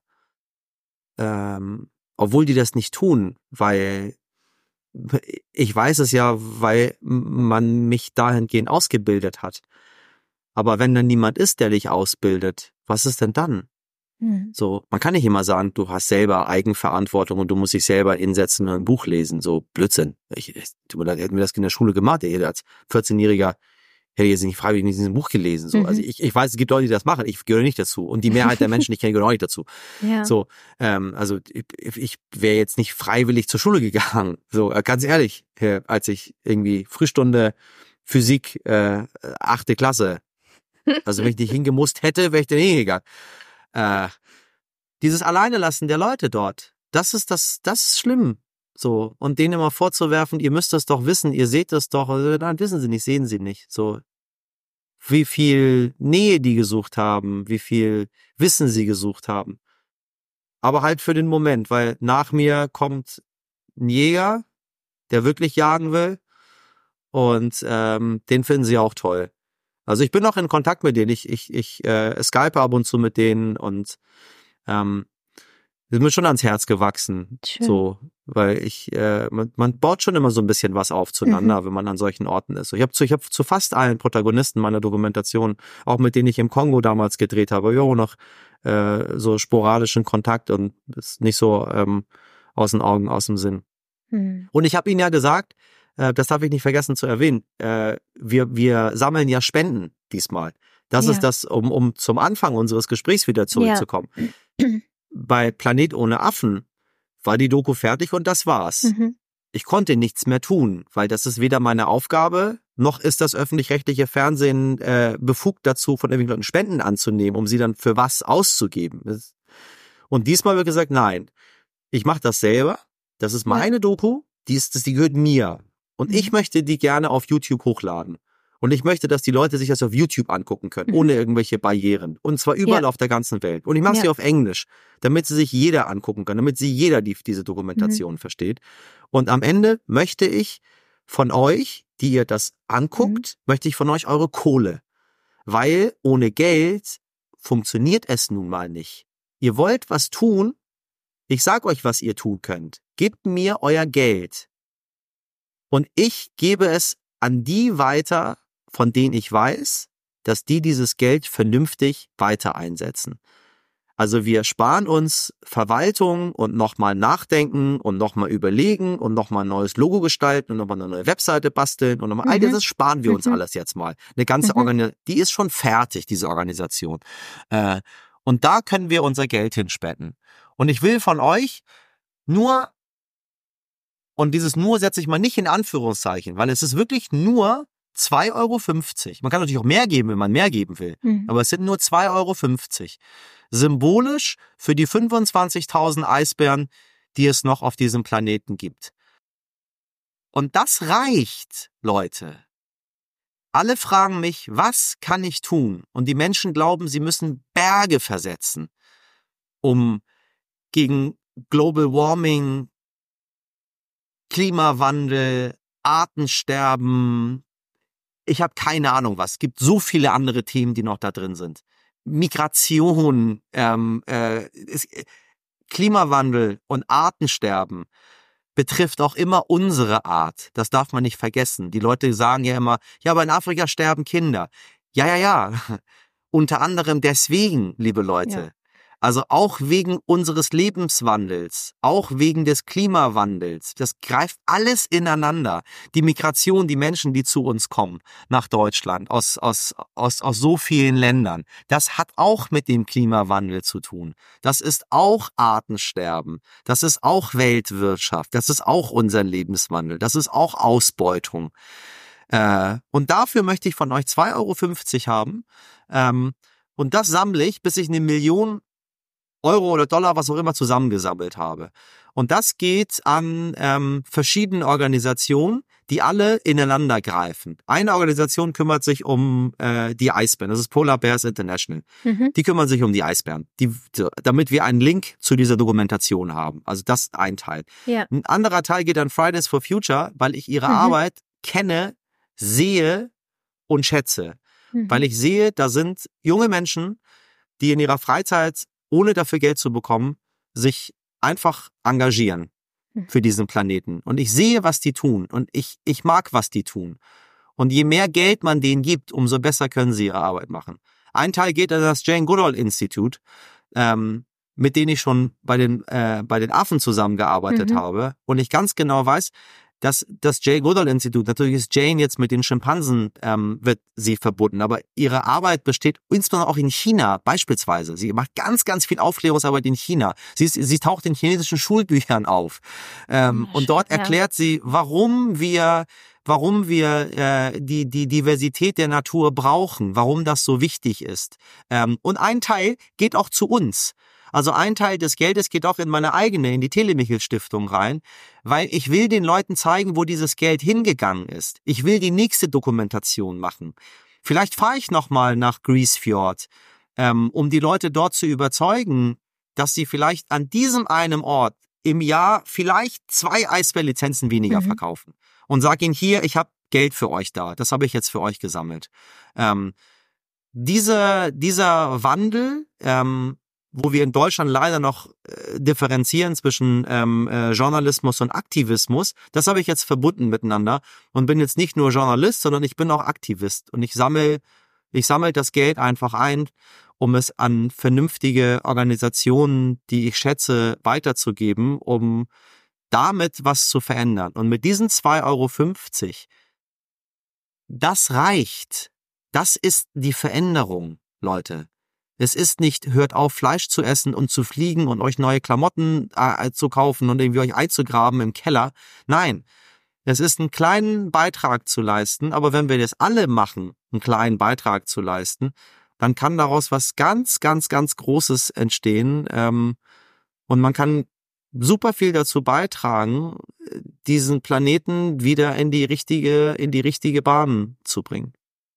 Obwohl die das nicht tun, weil ich weiß es ja, weil man mich dahingehend ausgebildet hat. Aber wenn dann niemand ist, der dich ausbildet, was ist denn dann? So, man kann nicht immer sagen, du hast selber Eigenverantwortung und du musst dich selber hinsetzen und ein Buch lesen. So Blödsinn. Er hat mir das in der Schule gemacht, als 14-Jähriger hätte jetzt nicht freiwillig in diesem Buch gelesen. So. Also ich weiß, es gibt Leute, die das machen. Ich gehöre nicht dazu. Und die Mehrheit der Menschen, die ich kenne, gehören auch nicht dazu. Ja. So, also ich wäre jetzt nicht freiwillig zur Schule gegangen. So, ganz ehrlich, als ich irgendwie Frühstunde Physik, 8. Klasse. Also wenn ich nicht hingemusst hätte, wäre ich da nicht hingegangen. Dieses Alleinelassen der Leute dort, das ist schlimm. So, und denen immer vorzuwerfen, ihr müsst das doch wissen, ihr seht das doch. Also, nein, wissen sie nicht, sehen sie nicht. So, wie viel Nähe die gesucht haben, wie viel Wissen sie gesucht haben. Aber halt für den Moment, weil nach mir kommt ein Jäger, der wirklich jagen will, und den finden sie auch toll. Also ich bin noch in Kontakt mit denen, ich skype ab und zu mit denen und ist mir schon ans Herz gewachsen. Schön. So, weil man baut schon immer so ein bisschen was auf zueinander, wenn man an solchen Orten ist. So, ich hab zu fast allen Protagonisten meiner Dokumentation, auch mit denen ich im Kongo damals gedreht habe, auch noch so sporadischen Kontakt und ist nicht so aus den Augen, aus dem Sinn. Und ich habe ihnen ja gesagt, das darf ich nicht vergessen zu erwähnen, wir sammeln ja Spenden diesmal. Das ist das, um zum Anfang unseres Gesprächs wieder zurückzukommen. Ja. Bei Planet ohne Affen war die Doku fertig und das war's. Ich konnte nichts mehr tun, weil das ist weder meine Aufgabe, noch ist das öffentlich-rechtliche Fernsehen befugt dazu, von irgendwelchen Leuten Spenden anzunehmen, um sie dann für was auszugeben. Und diesmal wird gesagt, nein, ich mache das selber, das ist meine Doku, die gehört mir. Und ich möchte die gerne auf YouTube hochladen. Und ich möchte, dass die Leute sich das auf YouTube angucken können, ohne irgendwelche Barrieren. Und zwar überall auf der ganzen Welt. Und ich mache sie auf Englisch, damit sie sich jeder angucken kann, damit sie jeder diese Dokumentation versteht. Und am Ende möchte ich von euch, die ihr das anguckt, möchte ich von euch eure Kohle. Weil ohne Geld funktioniert es nun mal nicht. Ihr wollt was tun, ich sag euch, was ihr tun könnt. Gebt mir euer Geld. Und ich gebe es an die weiter, von denen ich weiß, dass die dieses Geld vernünftig weiter einsetzen. Also wir sparen uns Verwaltung und nochmal nachdenken und nochmal überlegen und nochmal ein neues Logo gestalten und nochmal eine neue Webseite basteln und nochmal all das sparen wir uns alles jetzt mal. Eine ganze Organisation, die ist schon fertig, diese Organisation. Und da können wir unser Geld hinspenden. Und ich will von euch nur, und dieses nur setze ich mal nicht in Anführungszeichen, weil es ist wirklich nur 2,50 Euro. Man kann natürlich auch mehr geben, wenn man mehr geben will. Aber es sind nur 2,50 Euro. Symbolisch für die 25.000 Eisbären, die es noch auf diesem Planeten gibt. Und das reicht, Leute. Alle fragen mich, was kann ich tun? Und die Menschen glauben, sie müssen Berge versetzen, um gegen Global Warming, Klimawandel, Artensterben, ich habe keine Ahnung was. Es gibt so viele andere Themen, die noch da drin sind. Migration, Klimawandel und Artensterben betrifft auch immer unsere Art. Das darf man nicht vergessen. Die Leute sagen ja immer, ja, aber in Afrika sterben Kinder. Ja. Unter anderem deswegen, liebe Leute. Ja. Also auch wegen unseres Lebenswandels, auch wegen des Klimawandels. Das greift alles ineinander. Die Migration, die Menschen, die zu uns kommen, nach Deutschland, aus so vielen Ländern, das hat auch mit dem Klimawandel zu tun. Das ist auch Artensterben. Das ist auch Weltwirtschaft. Das ist auch unser Lebenswandel. Das ist auch Ausbeutung. Und dafür möchte ich von euch 2,50 Euro haben. Und das sammle ich, bis ich 1 Million Euro oder Dollar, was auch immer, zusammengesammelt habe. Und das geht an verschiedene Organisationen, die alle ineinander greifen. Eine Organisation kümmert sich um die Eisbären, das ist Polar Bears International. Die kümmern sich um die Eisbären, damit wir einen Link zu dieser Dokumentation haben. Also das ist ein Teil. Ja. Ein anderer Teil geht an Fridays for Future, weil ich ihre Arbeit kenne, sehe und schätze. Weil ich sehe, da sind junge Menschen, die in ihrer Freizeit, ohne dafür Geld zu bekommen, sich einfach engagieren für diesen Planeten. Und ich sehe, was die tun. Und ich mag, was die tun. Und je mehr Geld man denen gibt, umso besser können sie ihre Arbeit machen. Ein Teil geht an das Jane Goodall Institute, mit denen ich schon bei den Affen zusammengearbeitet habe. Und ich ganz genau weiß, Das Jane Goodall Institut, natürlich ist Jane jetzt mit den Schimpansen, wird sie verbunden, aber ihre Arbeit besteht insbesondere auch in China beispielsweise. Sie macht ganz, ganz viel Aufklärungsarbeit in China. Sie taucht in chinesischen Schulbüchern auf. Und dort erklärt sie, warum wir die Diversität der Natur brauchen, warum das so wichtig ist. Und ein Teil geht auch zu uns. Also ein Teil des Geldes geht auch in meine eigene, in die Telemichel-Stiftung rein, weil ich will den Leuten zeigen, wo dieses Geld hingegangen ist. Ich will die nächste Dokumentation machen. Vielleicht fahre ich nochmal nach Greasefjord, um die Leute dort zu überzeugen, dass sie vielleicht an diesem einen Ort im Jahr vielleicht 2 Eisbärlizenzen weniger verkaufen. Und sag ihnen hier, ich habe Geld für euch da. Das habe ich jetzt für euch gesammelt. Dieser Wandel, wo wir in Deutschland leider noch differenzieren zwischen Journalismus und Aktivismus, das habe ich jetzt verbunden miteinander und bin jetzt nicht nur Journalist, sondern ich bin auch Aktivist und ich sammle das Geld einfach ein, um es an vernünftige Organisationen, die ich schätze, weiterzugeben, um damit was zu verändern. Und mit diesen 2,50 €, das reicht. Das ist die Veränderung, Leute. Es ist nicht, hört auf, Fleisch zu essen und zu fliegen und euch neue Klamotten zu kaufen und irgendwie euch einzugraben im Keller. Nein, es ist einen kleinen Beitrag zu leisten, aber wenn wir das alle machen, einen kleinen Beitrag zu leisten, dann kann daraus was ganz, ganz, ganz Großes entstehen. Und man kann super viel dazu beitragen, diesen Planeten wieder in die richtige Bahn zu bringen.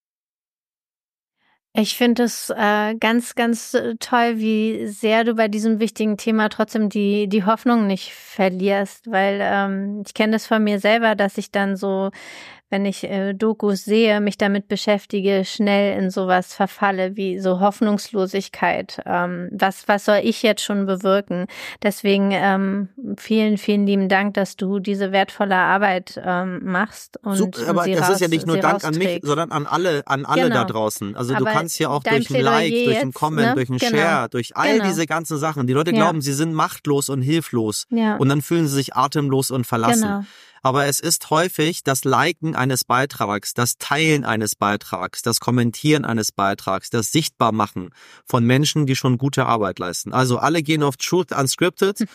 Ich finde es ganz, ganz toll, wie sehr du bei diesem wichtigen Thema trotzdem die Hoffnung nicht verlierst, weil ich kenne das von mir selber, dass ich dann so, wenn ich Dokus sehe, mich damit beschäftige, schnell in sowas verfalle wie so Hoffnungslosigkeit. Was soll ich jetzt schon bewirken? Deswegen vielen, vielen lieben Dank, dass du diese wertvolle Arbeit machst. Aber das ist ja nicht nur Dank an mich, sondern an alle da draußen. Also du kannst ja auch durch ein Like, durch ein Comment, durch ein Share, durch all diese ganzen Sachen. Die Leute glauben, sie sind machtlos und hilflos und dann fühlen sie sich atemlos und verlassen. Genau. Aber es ist häufig das Liken eines Beitrags, das Teilen eines Beitrags, das Kommentieren eines Beitrags, das Sichtbarmachen von Menschen, die schon gute Arbeit leisten. Also alle gehen auf Truth Unscripted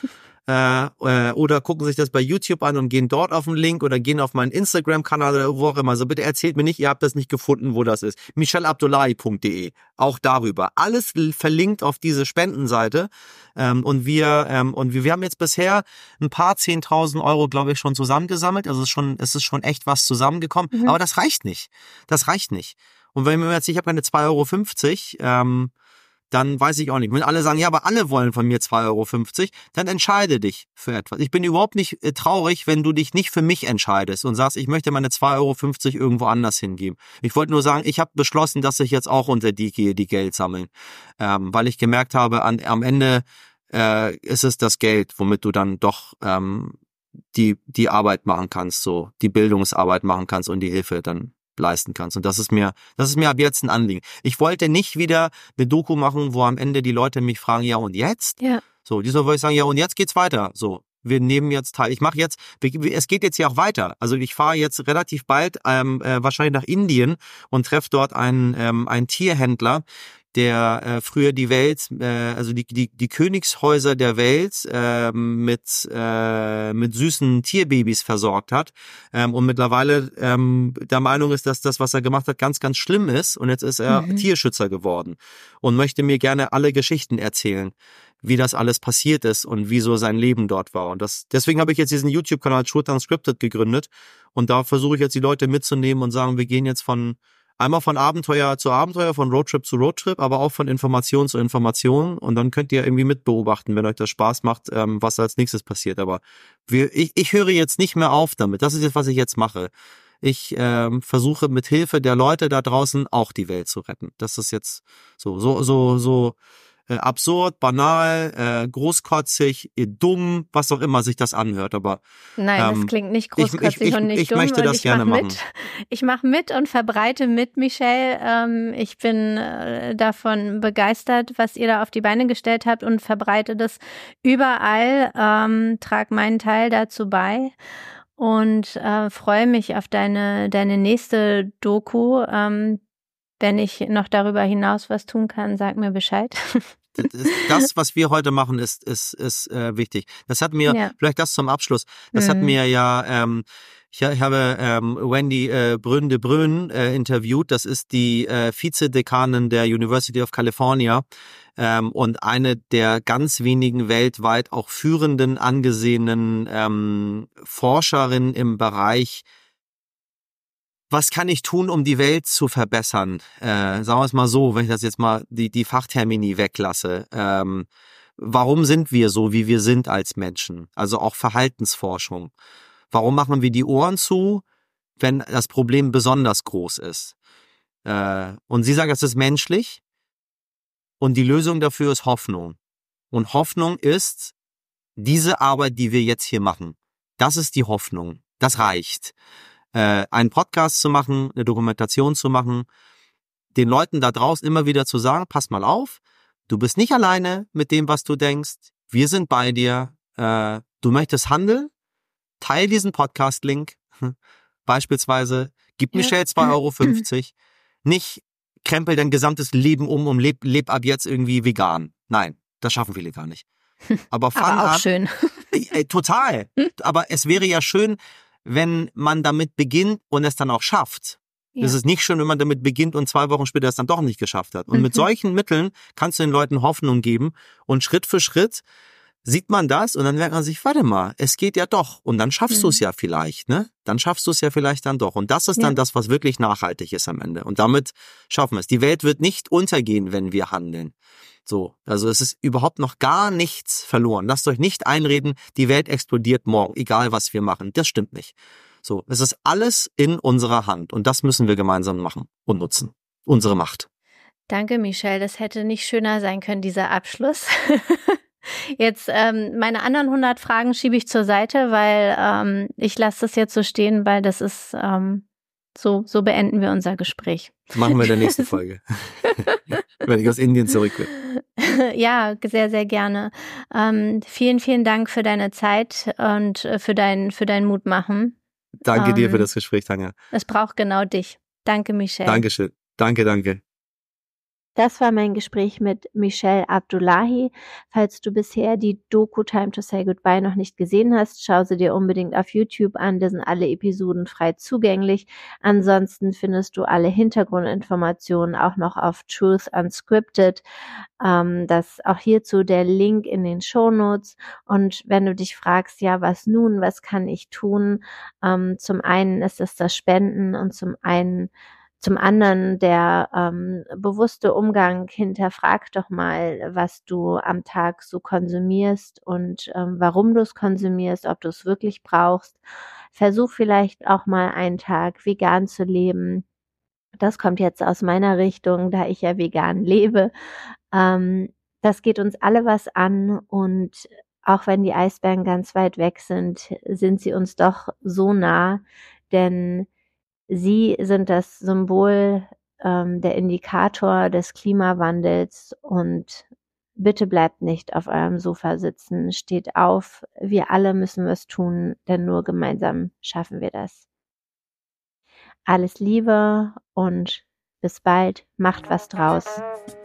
oder gucken sich das bei YouTube an und gehen dort auf den Link oder gehen auf meinen Instagram-Kanal oder wo auch immer. Also bitte erzählt mir nicht, ihr habt das nicht gefunden, wo das ist. michelleabdullahi.de, auch darüber. Alles verlinkt auf diese Spendenseite. Und wir haben jetzt bisher ein paar 10.000 €, glaube ich, schon zusammengesammelt. Also es ist schon echt was zusammengekommen. Aber das reicht nicht. Und wenn mir jetzt, ich habe keine 2,50 €, dann weiß ich auch nicht. Wenn alle sagen, ja, aber alle wollen von mir 2,50 €, dann entscheide dich für etwas. Ich bin überhaupt nicht traurig, wenn du dich nicht für mich entscheidest und sagst, ich möchte meine 2,50 € irgendwo anders hingeben. Ich wollte nur sagen, ich habe beschlossen, dass ich jetzt auch unter die gehe, die Geld sammeln. Weil ich gemerkt habe, am Ende ist es das Geld, womit du dann doch die Arbeit machen kannst, so die Bildungsarbeit machen kannst und die Hilfe dann leisten kannst. Und das ist mir ab jetzt ein Anliegen. Ich wollte nicht wieder eine Doku machen, wo am Ende die Leute mich fragen, ja und jetzt? Ja. So, diesmal wollte ich sagen, ja und jetzt geht's weiter. So, wir nehmen jetzt teil. Es geht jetzt ja auch weiter. Also ich fahre jetzt relativ bald wahrscheinlich nach Indien und treffe dort einen Tierhändler, der früher die Welt, also die Königshäuser der Welt mit süßen Tierbabys versorgt hat und mittlerweile der Meinung ist, dass das, was er gemacht hat, ganz, ganz schlimm ist und jetzt ist er Tierschützer geworden und möchte mir gerne alle Geschichten erzählen, wie das alles passiert ist und wieso sein Leben dort war. Und deswegen habe ich jetzt diesen YouTube-Kanal Truth Unscripted gegründet und da versuche ich jetzt die Leute mitzunehmen und sagen, wir gehen jetzt einmal von Abenteuer zu Abenteuer, von Roadtrip zu Roadtrip, aber auch von Information zu Information. Und dann könnt ihr irgendwie mitbeobachten, wenn euch das Spaß macht, was als nächstes passiert. Aber ich höre jetzt nicht mehr auf damit. Das ist jetzt, was ich jetzt mache. Ich versuche mit Hilfe der Leute da draußen auch die Welt zu retten. Das ist jetzt so absurd, banal, großkotzig, dumm, was auch immer sich das anhört. Aber nein, das klingt nicht großkotzig und nicht dumm. Ich möchte das gerne machen. Ich mache mit und verbreite mit, Michelle. Ich bin davon begeistert, was ihr da auf die Beine gestellt habt und verbreite das überall. Trag meinen Teil dazu bei. und freue mich auf deine nächste Doku. Wenn ich noch darüber hinaus was tun kann, sag mir Bescheid. Das, was wir heute machen, ist wichtig. Das hat mir, vielleicht das zum Abschluss, das hat mir ja, ich habe Wendy Brün de Bruyn interviewt. Das ist die Vizedekanin der University of California und eine der ganz wenigen weltweit auch führenden, angesehenen Forscherinnen im Bereich, was kann ich tun, um die Welt zu verbessern? Sagen wir es mal so, wenn ich das jetzt mal die Fachtermini weglasse. Warum sind wir so, wie wir sind als Menschen? Also auch Verhaltensforschung. Warum machen wir die Ohren zu, wenn das Problem besonders groß ist? Und sie sagt, das ist menschlich und die Lösung dafür ist Hoffnung. Und Hoffnung ist diese Arbeit, die wir jetzt hier machen. Das ist die Hoffnung. Das reicht. Einen Podcast zu machen, eine Dokumentation zu machen, den Leuten da draußen immer wieder zu sagen, pass mal auf, du bist nicht alleine mit dem, was du denkst, wir sind bei dir, du möchtest handeln, teil diesen Podcast-Link, beispielsweise, gib Michelle 2,50 €, nicht krempel dein gesamtes Leben und leb ab jetzt irgendwie vegan. Nein, das schaffen viele gar nicht. Aber fang aber auch an. Schön. Total. Aber es wäre ja schön, wenn man damit beginnt und es dann auch schafft. Ja. Es ist nicht schön, wenn man damit beginnt und 2 Wochen später es dann doch nicht geschafft hat. Und mit solchen Mitteln kannst du den Leuten Hoffnung geben und Schritt für Schritt sieht man das und dann merkt man sich, warte mal, es geht ja doch und dann schaffst du es ja vielleicht, ne? Dann schaffst du es ja vielleicht dann doch und das ist dann das, was wirklich nachhaltig ist am Ende und damit schaffen wir es. Die Welt wird nicht untergehen, wenn wir handeln. So, also es ist überhaupt noch gar nichts verloren. Lasst euch nicht einreden, die Welt explodiert morgen, egal was wir machen. Das stimmt nicht. So, es ist alles in unserer Hand und das müssen wir gemeinsam machen und nutzen. Unsere Macht. Danke, Michelle. Das hätte nicht schöner sein können, dieser Abschluss. Jetzt meine anderen 100 Fragen schiebe ich zur Seite, weil ich lasse das jetzt so stehen, weil das ist so beenden wir unser Gespräch. Machen wir in der nächsten Folge, wenn ich aus Indien zurück bin. Ja, sehr, sehr gerne. Vielen, vielen Dank für deine Zeit und für dein Mutmachen. Danke dir für das Gespräch, Tanja. Es braucht genau dich. Danke, Michelle. Dankeschön. Danke. Das war mein Gespräch mit Michelle Abdullahi. Falls du bisher die Doku Time to Say Goodbye noch nicht gesehen hast, schau sie dir unbedingt auf YouTube an. Da sind alle Episoden frei zugänglich. Ansonsten findest du alle Hintergrundinformationen auch noch auf Truth Unscripted. Das auch hierzu der Link in den Shownotes. Und wenn du dich fragst, ja, was nun, was kann ich tun? Zum einen ist es das Spenden und zum anderen der bewusste Umgang. Hinterfrag doch mal, was du am Tag so konsumierst und warum du es konsumierst, ob du es wirklich brauchst. Versuch vielleicht auch mal einen Tag vegan zu leben. Das kommt jetzt aus meiner Richtung, da ich ja vegan lebe. Das geht uns alle was an und auch wenn die Eisberge ganz weit weg sind sie uns doch so nah, denn sie sind das Symbol, der Indikator des Klimawandels und bitte bleibt nicht auf eurem Sofa sitzen, steht auf, wir alle müssen was tun, denn nur gemeinsam schaffen wir das. Alles Liebe und bis bald, macht was draus.